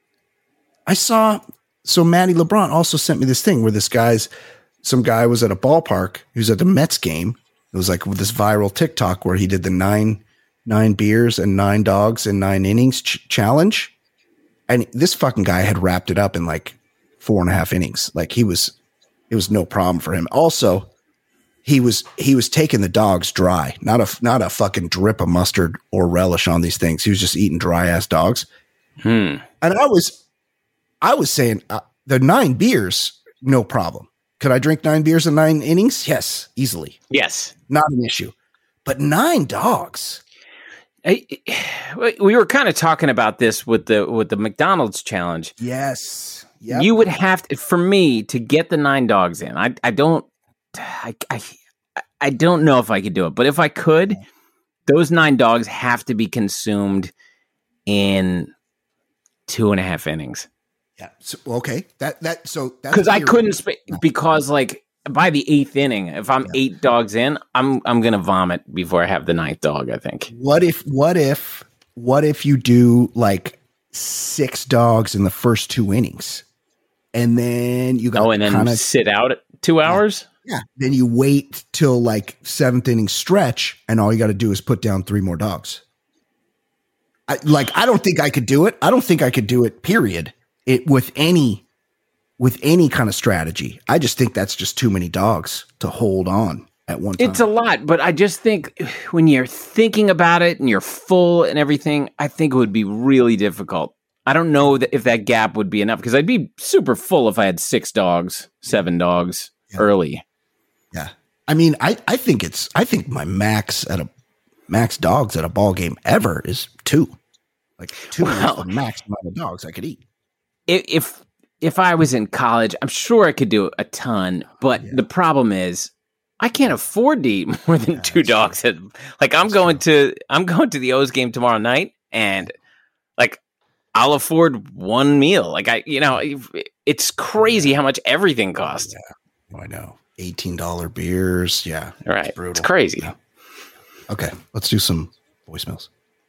I saw, so Matty LeBron also sent me this thing where this guy's, some guy was at a ballpark. He was at the Mets game. It was like with this viral TikTok where he did the nine, nine beers and nine dogs and nine innings ch- challenge. And this fucking guy had wrapped it up in like four and a half innings. Like he was, it was no problem for him. Also, he was, he was taking the dogs dry, not a, not a fucking drip of mustard or relish on these things. He was just eating dry ass dogs. Hmm. And I was, I was saying uh, the nine beers, no problem. Could I drink nine beers in nine innings? Yes, easily. Yes. Not an issue. But nine dogs. I, we were kind of talking about this with the with the McDonald's challenge. Yes. Yep. You would have to, for me to get the nine dogs in. I I don't I, I I don't know if I could do it, but if I could, those nine dogs have to be consumed in two and a half innings. Yeah. So, okay. That that so that's Because I theory. couldn't sp- because like by the eighth inning, if I'm Yeah. eight dogs in, I'm I'm gonna vomit before I have the ninth dog. I think. What if what if what if you do like six dogs in the first two innings, and then you got Oh, and then kind of sit out at two hours. yeah. Then you wait till like seventh inning stretch, and all you got to do is put down three more dogs. I, like I don't think I could do it. I don't think I could do it. Period. It with any with any kind of strategy. I just think that's just too many dogs to hold on at one time. It's a lot, but I just think when you're thinking about it and you're full and everything, I think it would be really difficult. I don't know that if that gap would be enough because I'd be super full if I had six dogs, seven dogs Yeah. early. Yeah. I mean, I, I think it's I think my max at a max dogs at a ball game ever is two. Like two Wow. is the max amount of dogs I could eat. If if, if I was in college, I'm sure I could do a ton, but Yeah. the problem is I can't afford to eat more than Yeah, two that's dogs. At, like I'm That's going to I'm going to the O's game tomorrow night, and like I'll afford one meal. Like I, you know, it's crazy how much everything costs. Oh, I know. eighteen dollars beers. Yeah. Right, It's brutal. it's crazy. Yeah. Okay. Let's do some voicemails.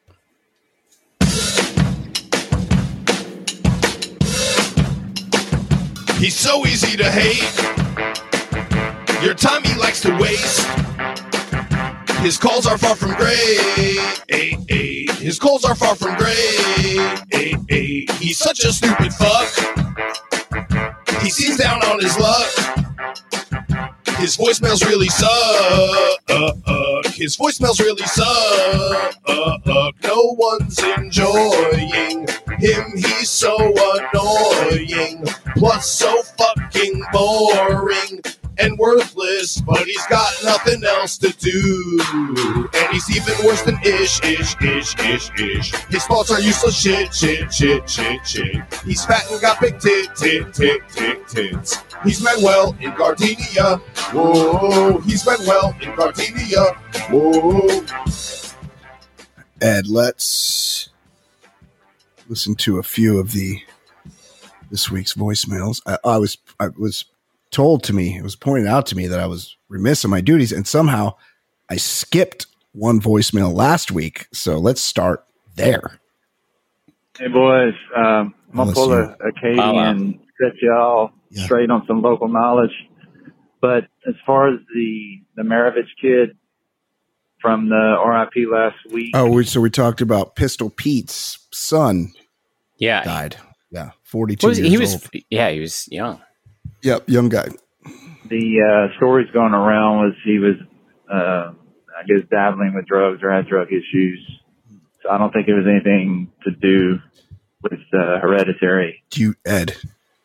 He's so easy to hate. Your time he likes to waste. His calls are far from great. His calls are far from great. He's such a stupid fuck. He seems down on his luck. His voicemails really suck. His voicemails really suck. No one's enjoying him. He's so annoying. Plus so fucking boring and worthless, but he's got nothing else to do. And he's even worse than ish, ish, ish, ish, ish. His thoughts are useless shit, shit, shit, shit, shit. He's fat and got big tit, tit, tit, tit, tits. He's Manuel in Gardenia. Whoa, he's Manuel in Gardenia. Whoa. Ed, let's listen to a few of the this week's voicemails. I, I was I was told to me, it was pointed out to me that I was remiss in my duties, and somehow I skipped one voicemail last week. So let's start there. Hey boys, um, I'm gonna Unless pull you- a, a Katie Oh, wow. and set y'all Yeah. straight on some local knowledge. But as far as the the Maravich kid from the R I P last week, Oh, we, so we talked about Pistol Pete's son. Yeah. died. Yeah, forty-two What was he? years He was, old. yeah, he was young. Yep, young guy. The uh, stories going around was he was, uh, I guess, dabbling with drugs or had drug issues. So I don't think it was anything to do with uh, hereditary. Do you, Ed?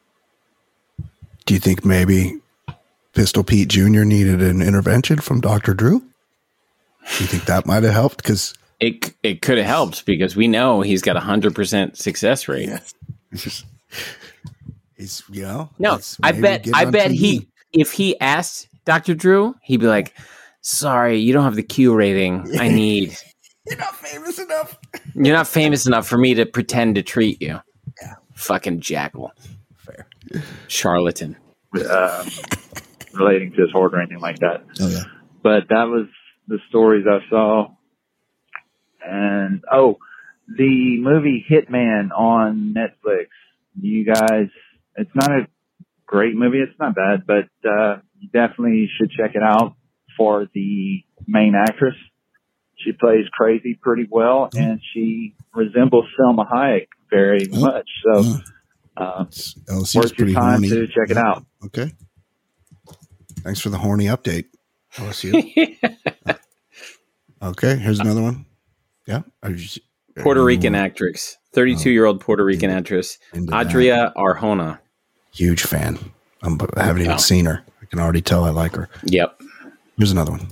Do you think maybe Pistol Pete Junior needed an intervention from Doctor Drew? Do you think that might have helped? Because It it could have helped because we know he's got a hundred percent success rate. yes, he's just he's you know. No, it's I maybe bet getting I on bet T V. he if he asked Doctor Drew, he'd be like, "Sorry, you don't have the Q rating I need. You're not famous enough. You're not famous enough for me to pretend to treat you." Yeah. Fucking jackal, Fair. charlatan. Uh, relating to his hoard or anything like that. Oh yeah. But that was the stories I saw. And, oh, the movie Hitman on Netflix. You guys, it's not a great movie. It's not bad, but uh, you definitely should check it out for the main actress. She plays crazy pretty well, and she resembles Selma Hayek very Oh. much. So, Oh. uh, L S U's worth your pretty time horny. to check it out. Okay. Thanks for the horny update, L S U. Okay, here's another one. Yeah. Are you, Puerto are you Rican actress, thirty-two-year-old Puerto Rican actress, into that? Adria Arjona. Huge fan. I'm, I haven't even Oh. seen her. I can already tell I like her. Yep. Here's another one.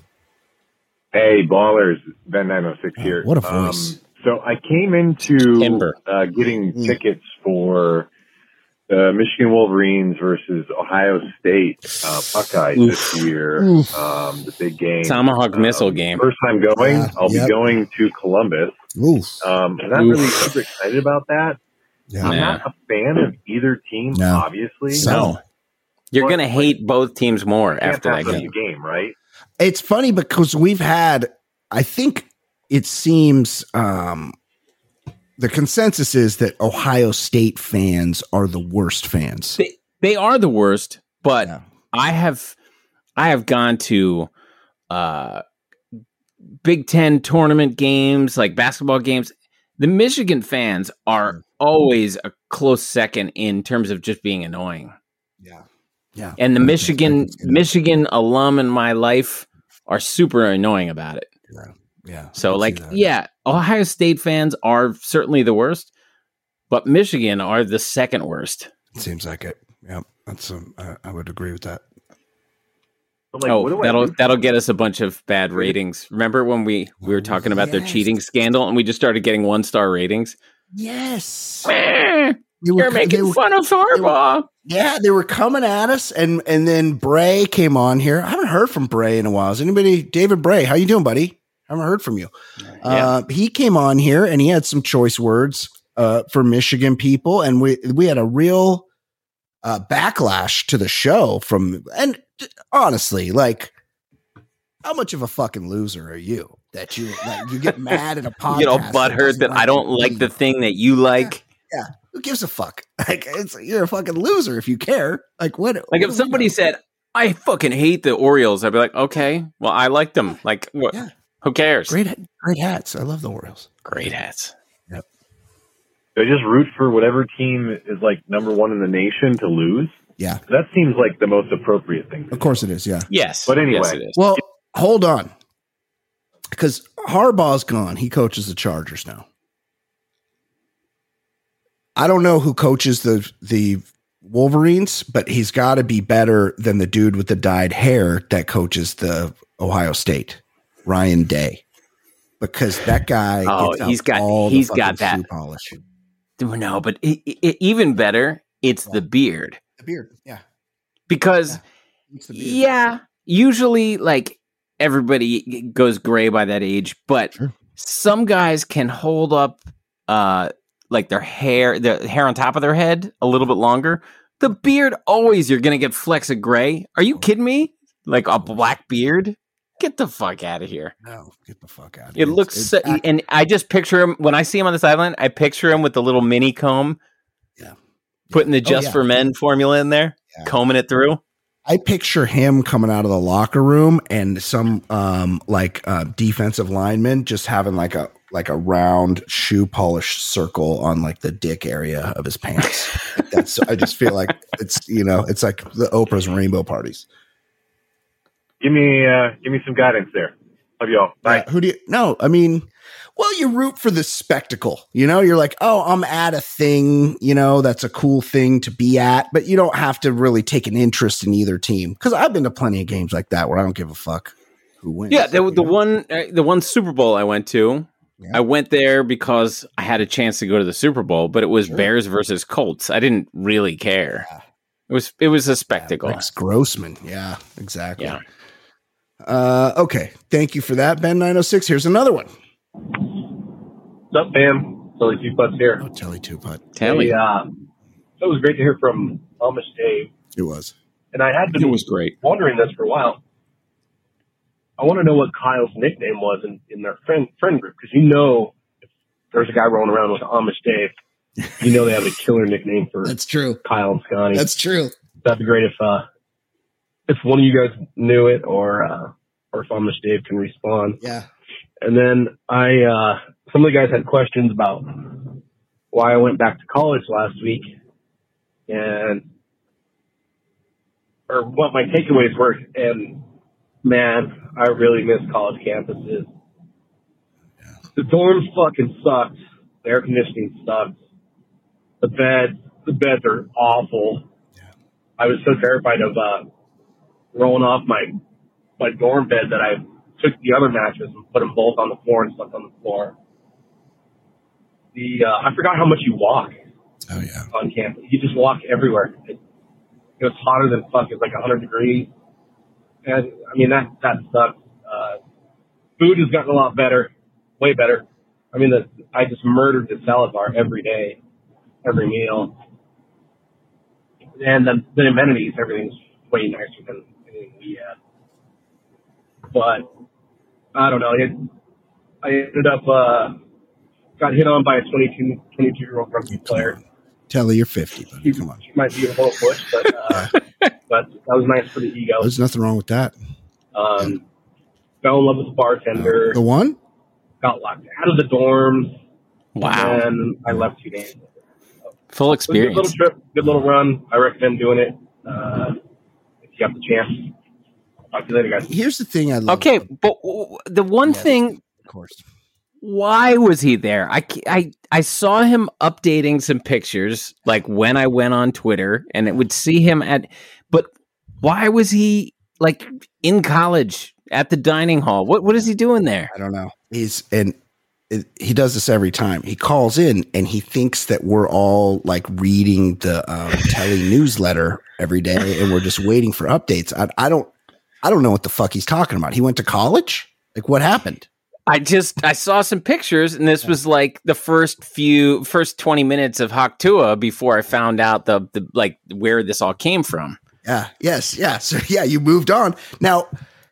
Hey, ballers, Ben nine oh six Oh, here. what a voice. Um, so I came into Timber. uh, getting Mm. tickets for the Michigan Wolverines versus Ohio State uh, Buckeyes this year. Oof. Um, the big game. Tomahawk Um, missile game. First time going. Yeah, I'll yep. be going to Columbus. Oof. Um, and I'm Oof. really super excited about that. Yeah. I'm Nah. not a fan of either team, No. obviously. So- No. You're But- going to hate both teams more Can't after that pass up game. the game, right? It's funny because we've had, I think it seems um, the consensus is that Ohio State fans are the worst fans. They, they are the worst, but Yeah. I have I have gone to uh, Big Ten tournament games, like basketball games. The Michigan fans are always a close second in terms of just being annoying. Yeah. Yeah. And the I can- Michigan I can see that. Michigan alum in my life are super annoying about it. Yeah. Yeah. I So can like, see that. yeah, Ohio State fans are certainly the worst, but Michigan are the second worst. It seems like it. Yeah. That's, um, I, I would agree with that. But, like, what do oh, I that'll do? that'll get us a bunch of bad ratings. Remember when we we were talking about their Yes. cheating scandal and we just started getting one star ratings? Yes. Eh, They were- You're they making were- fun of Harbaugh. Yeah, they were coming at us, and and then Bray came on here. I haven't heard from Bray in a while. Is anybody, David Bray? How you doing, buddy? I haven't heard from you. Uh, he came on here, and he had some choice words uh, for Michigan people, and we we had a real uh, backlash to the show from. And honestly, like, how much of a fucking loser are you that you like, you get mad at a podcast? You know, that butthurt doesn't that I don't your like team? the thing that you like. Yeah, who gives a fuck? Like, it's you're a fucking loser if you care. Like, what? Like if what- somebody said, "I fucking hate the Orioles," I'd be like, "Okay, well, I like them. Like, what? Yeah. Who cares?" Great, great hats. I love the Orioles. Great hats. Do I just root for whatever team is like number one in the nation to lose? Yeah, That seems like the most appropriate thing. of course it is. Yeah. Yes, But anyway. yes, it is. Well, hold on, because Harbaugh's gone. He coaches the Chargers now. I don't know who coaches the the Wolverines, but he's got to be better than the dude with the dyed hair that coaches the Ohio State, Ryan Day, because that guy. Oh, gets out he's got- all the he's got fucking that. shoe polish. No, but it, it, even better, it's the beard. The beard, yeah. Because It's the beard. yeah, usually like everybody goes gray by that age, but Sure. some guys can hold up uh like their hair, the hair on top of their head a little bit longer. The beard always you're gonna get flecks of gray. Are you kidding me? Like a black beard? Get the fuck out of here. No, get the fuck out of It here. looks It's- so, it's- and I just picture him when I see him on the sideline, I picture him with the little mini comb. Yeah. Putting the Oh, just yeah. for men formula in there, Yeah. combing it through. I picture him coming out of the locker room and some um like uh defensive lineman just having like a like a round shoe polish circle on like the dick area of his pants. Like that's I just feel like it's you know it's like the Oprah's rainbow parties. Give me, uh, give me some guidance there. Love y'all. Bye. Uh, who do you? No, I mean, well, you root for the spectacle. You know, you're like, oh, I'm at a thing. You know, that's a cool thing to be at, but you don't have to really take an interest in either team. Because I've been to plenty of games like that where I don't give a fuck who wins. Yeah, the, the one, uh, the one Super Bowl I went to. Yeah. I went there because I had a chance to go to the Super Bowl, but it was sure. Bears versus Colts. I didn't really care. Yeah. It was it was a spectacle. Yeah, Rex Grossman. Yeah, exactly. Yeah. Uh, okay. Thank you for that, Ben nine oh six. Here's another one. What's up, fam? Telly Two Putts here. Oh, Telly Two Putt. Telly. Hey, uh, it was great to hear from Amish Dave. It was. And I had been it was great. wondering this for a while. I want to know what Kyle's nickname was in, in their friend friend group, because you know if there's a guy rolling around with Amish Dave, you know they have a killer nickname for That's true. Kyle and Scotty. That's true. That'd be great if uh, if one of you guys knew it, or uh, or if Amish Dave can respond. Yeah. And then I uh, some of the guys had questions about why I went back to college last week, and or what my takeaways were, and man, I really miss college campuses. The dorms fucking sucked. The air conditioning sucks. The beds, the beds are awful. Yeah. I was so terrified of uh, rolling off my my dorm bed that I took the other mattress and put them both on the floor and slept on the floor. The uh, I forgot how much you walk. Oh yeah. On campus, you just walk everywhere. It, it was hotter than fuck. It was like one hundred degrees. And, I mean, that, that sucks. Uh, food has gotten a lot better, way better. I mean, the, I just murdered the salad bar every day, every meal. And the, the amenities, everything's way nicer than anything we had. But, I don't know. It, I ended up, uh, got hit on by a twenty-two, twenty-two-year-old rugby player. Telly, you're fifty, buddy. Come on. She might be a little push, but, uh, but that was nice for the ego. There's nothing wrong with that. Um, fell in love with the bartender. Uh, the one? Got locked out of the dorms. Wow. And I left two days. So, full experience. Good little trip, good little run. I recommend doing it uh, if you have the chance. Talk to you later, guys. Here's the thing I love. Okay, but w- the one yeah, thing, of course. Why was he there? I, I, I saw him updating some pictures, like when I went on Twitter, and it would see him at. But why was he like in college at the dining hall? What what is he doing there? I don't know. He's and it, he does this every time. He calls in and he thinks that we're all like reading the um, Telly newsletter every day, and we're just waiting for updates. I, I don't. I don't know what the fuck he's talking about. He went to college? Like, what happened? I just I saw some pictures, and this was like the first few first twenty minutes of Haktua before I found out the the like where this all came from. Yeah. Yes. Yeah. So yeah, you moved on. Now,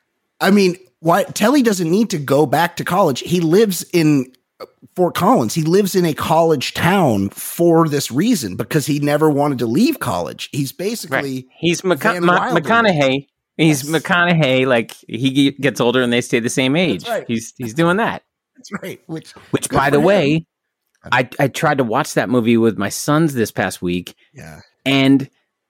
I mean, why Telly doesn't need to go back to college. He lives in Fort Collins. He lives in a college town for this reason, because he never wanted to leave college. He's basically right. He's McC- Ma- McConaughey. He's yes. McConaughey. Like he gets older and they stay the same age. Right. He's he's doing that. That's right. Which which by the way, I I tried to watch that movie with my sons this past week. Yeah. And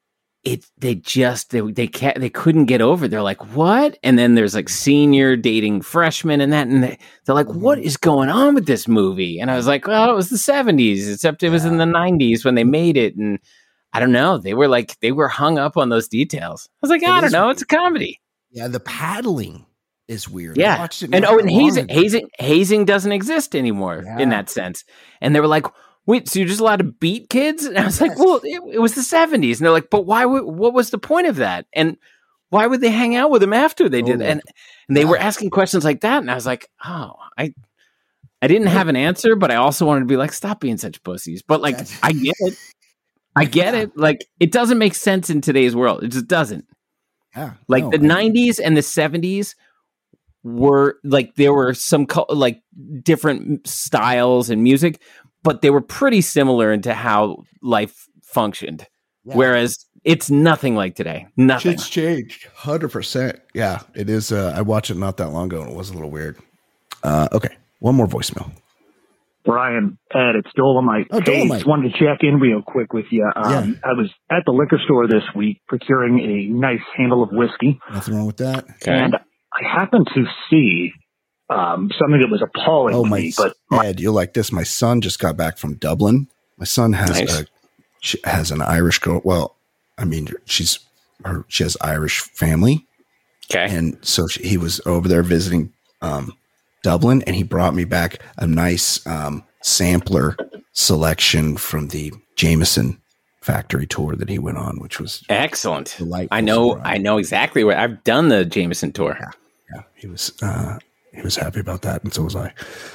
it they just they they can't they couldn't get over. They're like, what? And then there's like senior dating freshmen and that, and they, they're like, what is going on with this movie? And I was like, well, it was the seventies, except it was yeah. in the nineties when they made it. And I don't know. They were like, they were hung up on those details. I was like, it I don't know. Weird. It's a comedy. Yeah, the paddling is weird. Yeah. I watched it and oh, and hazing, hazing, hazing doesn't exist anymore yeah. in that sense. And they were like, wait, so you're just allowed to beat kids? And I was yes. like, well, it, it was the seventies. And they're like, but why would, what was the point of that? And why would they hang out with them after they did? Oh, and, and they yeah. were asking questions like that. And I was like, oh, I, I didn't have an answer, but I also wanted to be like, stop being such pussies. But like, I get it. I get it. Like, it doesn't make sense in today's world. It just doesn't. Yeah. Like no, the I nineties and the seventies were like, there were some co- like different styles and music, but they were pretty similar into how life functioned. Yeah. Whereas it's nothing like today. Nothing. It's changed. one hundred percent. Yeah, it is. Uh, I watched it not that long ago and it was a little weird. Uh, okay. One more voicemail. Brian, Ed, it's Dolomite. Oh, Hey, Dolomite. just wanted to check in real quick with you. Um, Yeah. I was at the liquor store this week procuring a nice handle of whiskey, Nothing wrong with that. Okay. and I happened to see um, something that was appalling Oh, to my me. But my, Ed, you'll like this. My son just got back from Dublin. My son has Nice. a she has an Irish girl. Well, I mean, she's her. She has Irish family, Okay. and so she, he was over there visiting um, Dublin, and he brought me back a nice um, sampler selection from the Jameson factory tour that he went on, which was Excellent. delightful. I know. surprise. I know exactly where I've done the Jameson tour. Yeah, he was uh, he was happy about that, and so was I.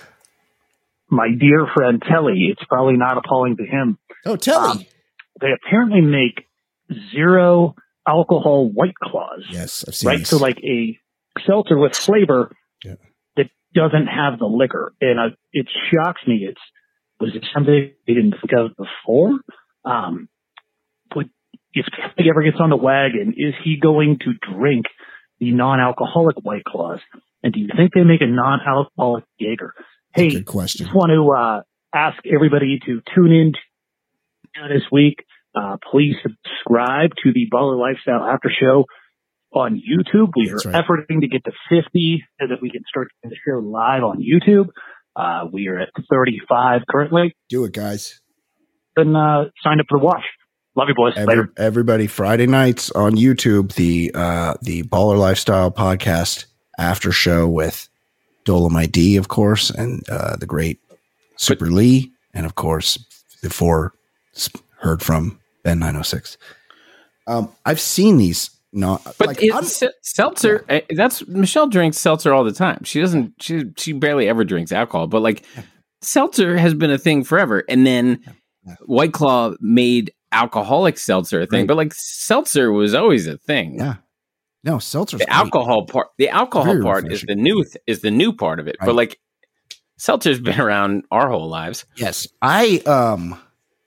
my dear friend Telly, it's probably not appalling to him. Oh, Telly. Um, they apparently make zero alcohol White Claws, Yes, I've seen right? this. So like a seltzer with flavor Yeah. that doesn't have the liquor. And uh, it shocks me. It's, was it something they didn't think of before? Um, but if Telly ever gets on the wagon, is he going to drink the non-alcoholic White Claws? And do you think they make a non-alcoholic Jaeger? Hey, Good question. just want to uh, ask everybody to tune in to this week. Uh, please subscribe to the Baller Lifestyle After Show on YouTube. We That's are right. efforting to get to fifty so that we can start the show live on YouTube. Uh, we are at thirty-five currently. Do it, guys. Then uh, sign up for the watch. Love you, boys. Every, Later. everybody, Friday nights on YouTube, the uh, the Baller Lifestyle Podcast after show with Dolomite D, of course, and uh, the great Super Lee, and of course, before heard from Ben nine oh six. Um, I've seen these. Not But like it's I'm- se- seltzer. uh, That's Michelle drinks seltzer all the time. She doesn't. She she barely ever drinks alcohol. But like, seltzer has been a thing forever. And then Yeah. White Claw made alcoholic seltzer a thing. Right. But like, seltzer was always a thing. yeah, no seltzer's The great. alcohol part. The alcohol Very part is refreshing. the new th- is the new part of it. Right. But like, seltzer's been around our whole lives. Yes, I um,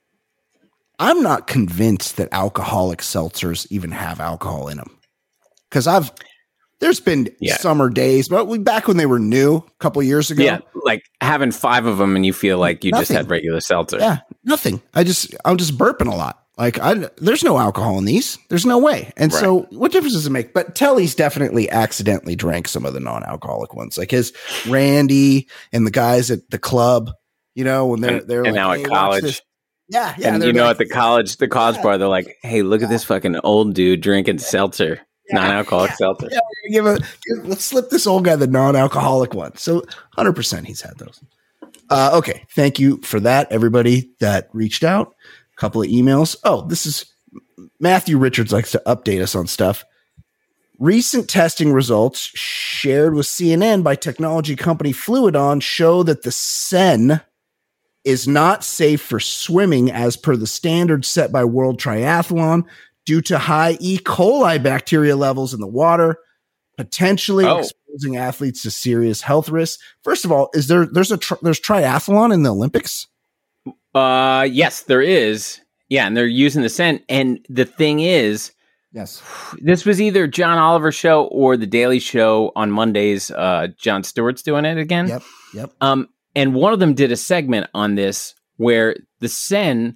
I'm not convinced that alcoholic seltzers even have alcohol in them. Because I've there's been Yeah. summer days, but we, back when they were new, a couple years ago. Yeah, like having five of them and you feel like you just Nothing. had regular seltzer. Yeah, nothing. I just I'm just burping a lot. Like I there's no alcohol in these. There's no way. And so what difference does it make? But Telly's definitely accidentally drank some of the non-alcoholic ones. Like his Randy and the guys at the club, you know, when they're And- they're and like, now at "Hey, watch college." this." Yeah, yeah. and they're you know, like, at the college, the college Yeah. bar, they're like, "Hey, look at this fucking old dude drinking seltzer, Yeah. non-alcoholic Yeah. seltzer." Yeah, give a give, let's slip this old guy the non-alcoholic one. So one hundred percent he's had those. Uh, okay, thank you for that, everybody that reached out. A couple of emails. Oh, this is Matthew Richards likes to update us on stuff. Recent testing results shared with C N N by technology company Fluidon show that the Seine is not safe for swimming as per the standards set by World Triathlon due to high E. coli bacteria levels in the water, potentially Oh. exposing athletes to serious health risks. First of all, is there there's a tri- there's triathlon in the Olympics? Uh, yes, there is. Yeah, and they're using the scent. And the thing is, Yes. this was either John Oliver's show or the Daily Show on Mondays. Uh, Jon Stewart's doing it again. Yep. Yep. Um, and one of them did a segment on this where the Seine,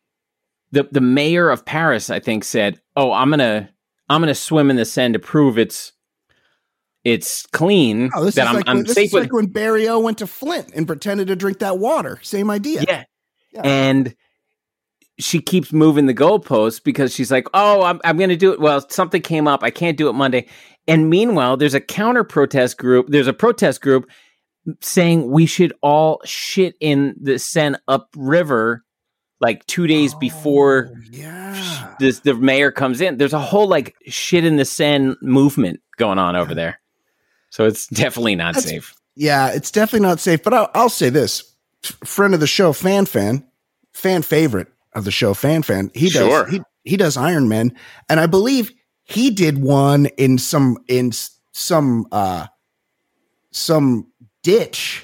the the mayor of Paris, I think, said, "Oh, I'm gonna I'm gonna swim in the Seine to prove it's it's clean. Oh, this that is I'm, like, I'm when, this safe is with." like when Barry O went to Flint and pretended to drink that water. Same idea. Yeah. Yeah. And she keeps moving the goalposts because she's like, "Oh, I'm I'm going to do it." Well, something came up. I can't do it Monday. And meanwhile, there's a counter protest group. There's a protest group saying we should all shit in the Seine upriver like two days before Oh, yeah. this the mayor comes in. There's a whole like shit in the Seine movement going on over there. So it's definitely not That's- safe. Yeah, it's definitely not safe. But I'll, I'll say this: F- friend of the show, fan fan, fan favorite of the show, fan fan. He does Sure. he he does Iron Man, and I believe he did one in some in s- some uh some ditch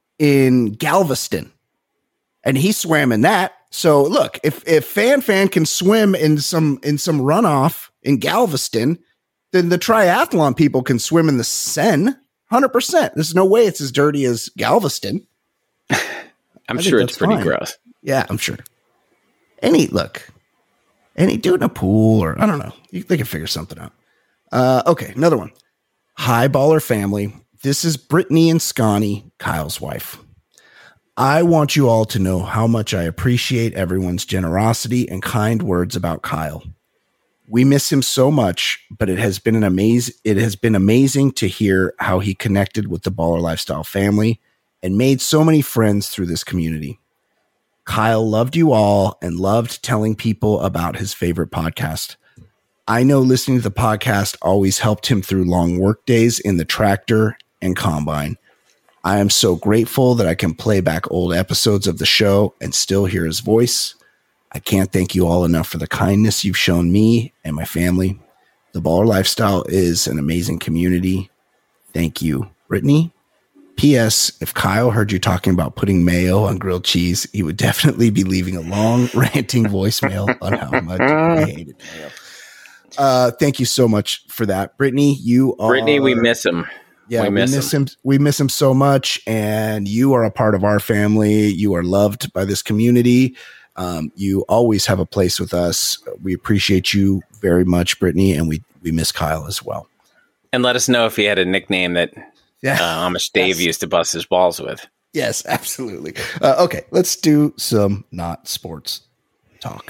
in Galveston, and he swam in that. So look, if if fan fan can swim in some in some runoff in Galveston, then the triathlon people can swim in the Seine. one hundred percent. There's no way it's as dirty as Galveston. I'm I think sure it's that's pretty fine. gross. Yeah, I'm sure. Any look, any do it in a pool or I don't know. You, they can figure something out. Uh, okay, another one. Hi, Baller family. This is Brittany and Scotty, Kyle's wife. I want you all to know how much I appreciate everyone's generosity and kind words about Kyle. We miss him so much, but it has been an amaz- it has been amazing to hear how he connected with the Baller Lifestyle family and made so many friends through this community. Kyle loved you all and loved telling people about his favorite podcast. I know listening to the podcast always helped him through long work days in the tractor and combine. I am so grateful that I can play back old episodes of the show and still hear his voice. I can't thank you all enough for the kindness you've shown me and my family. The Baller Lifestyle is an amazing community. Thank you, Brittany. P S. If Kyle heard you talking about putting mayo on grilled cheese, he would definitely be leaving a long ranting voicemail on how much he hated mayo. Uh, thank you so much for that, Brittany. You are Brittany, we miss him. Yeah, we we miss, miss him. him. We miss him so much, and you are a part of our family. You are loved by this community. Um, you always have a place with us. We appreciate you very much, Brittany, and we we miss Kyle as well. And let us know if he had a nickname that Yeah. uh, Amish Dave Yes. used to bust his balls with. Yes, absolutely. Uh, okay, let's do some not sports talk.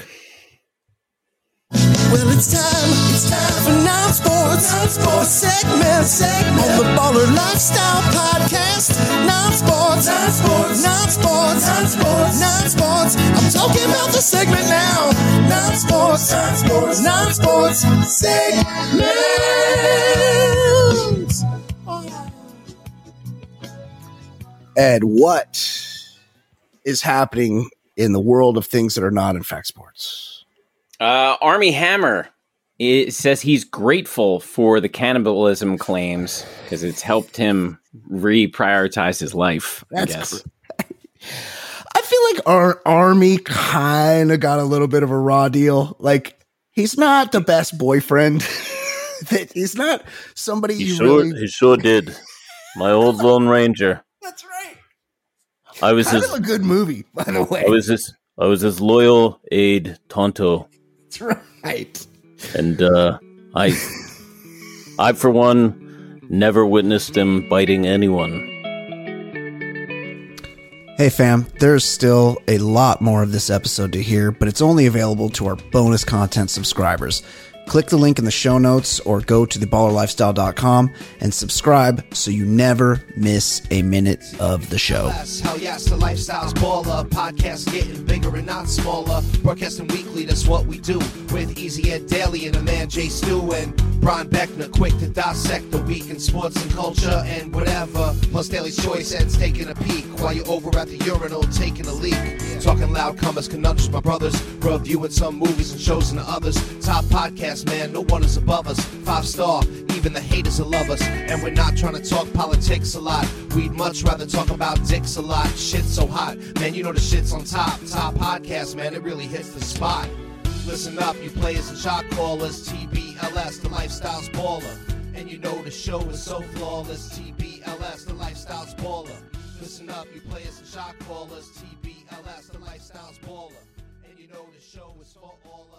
Well, it's time, it's time for non-sports, non-sports segment, segment on the Baller Lifestyle Podcast. Non-sports, non-sports, non-sports, non-sports, non-sports. I'm talking about the segment now. Non-sports, non-sports, non-sports segments. Ed, what is happening in the world of things that are not in fact sports? Uh, Army Hammer it says he's grateful for the cannibalism claims because it's helped him reprioritize his life. That's I guess. I feel like our Army kind of got a little bit of a raw deal. Like he's not the best boyfriend. That he's not somebody He you sure, really. he sure did. My old Lone Ranger. That's right. I was Kind his, of a good movie, by the way. I was his, I was his loyal aide, Tonto, That's right. and uh, I, I for one, never witnessed him biting anyone. Hey fam, there's still a lot more of this episode to hear, but it's only available to our bonus content subscribers. Click the link in the show notes or go to the baller lifestyle dot com and subscribe so you never miss a minute of the show. Hell yes, the Lifestyle's Baller podcast getting bigger and not smaller. Broadcasting weekly, that's what we do. With Easy Ed Daily and the man Jay Stu and Brian Beckner, quick to dissect the week in sports and culture and whatever. Plus Daily Choice Ed's taking a peek while you're over at the urinal taking a leak. Talking loud comers, conundrums, my brothers. Reviewing some movies and shows and the others. Top podcast, man, no one is above us. Five star, even the haters will love us. And we're not trying to talk politics a lot. We'd much rather talk about dicks a lot. Shit's so hot, man, you know the shit's on top. Top podcast, man, it really hits the spot. Listen up, you players and shot callers. T B L S, the Lifestyle's Baller. And you know the show is so flawless. T B L S, the Lifestyle's Baller. Listen up, you players and shot callers. T B L S, the Lifestyle's Baller. And you know the show is for all of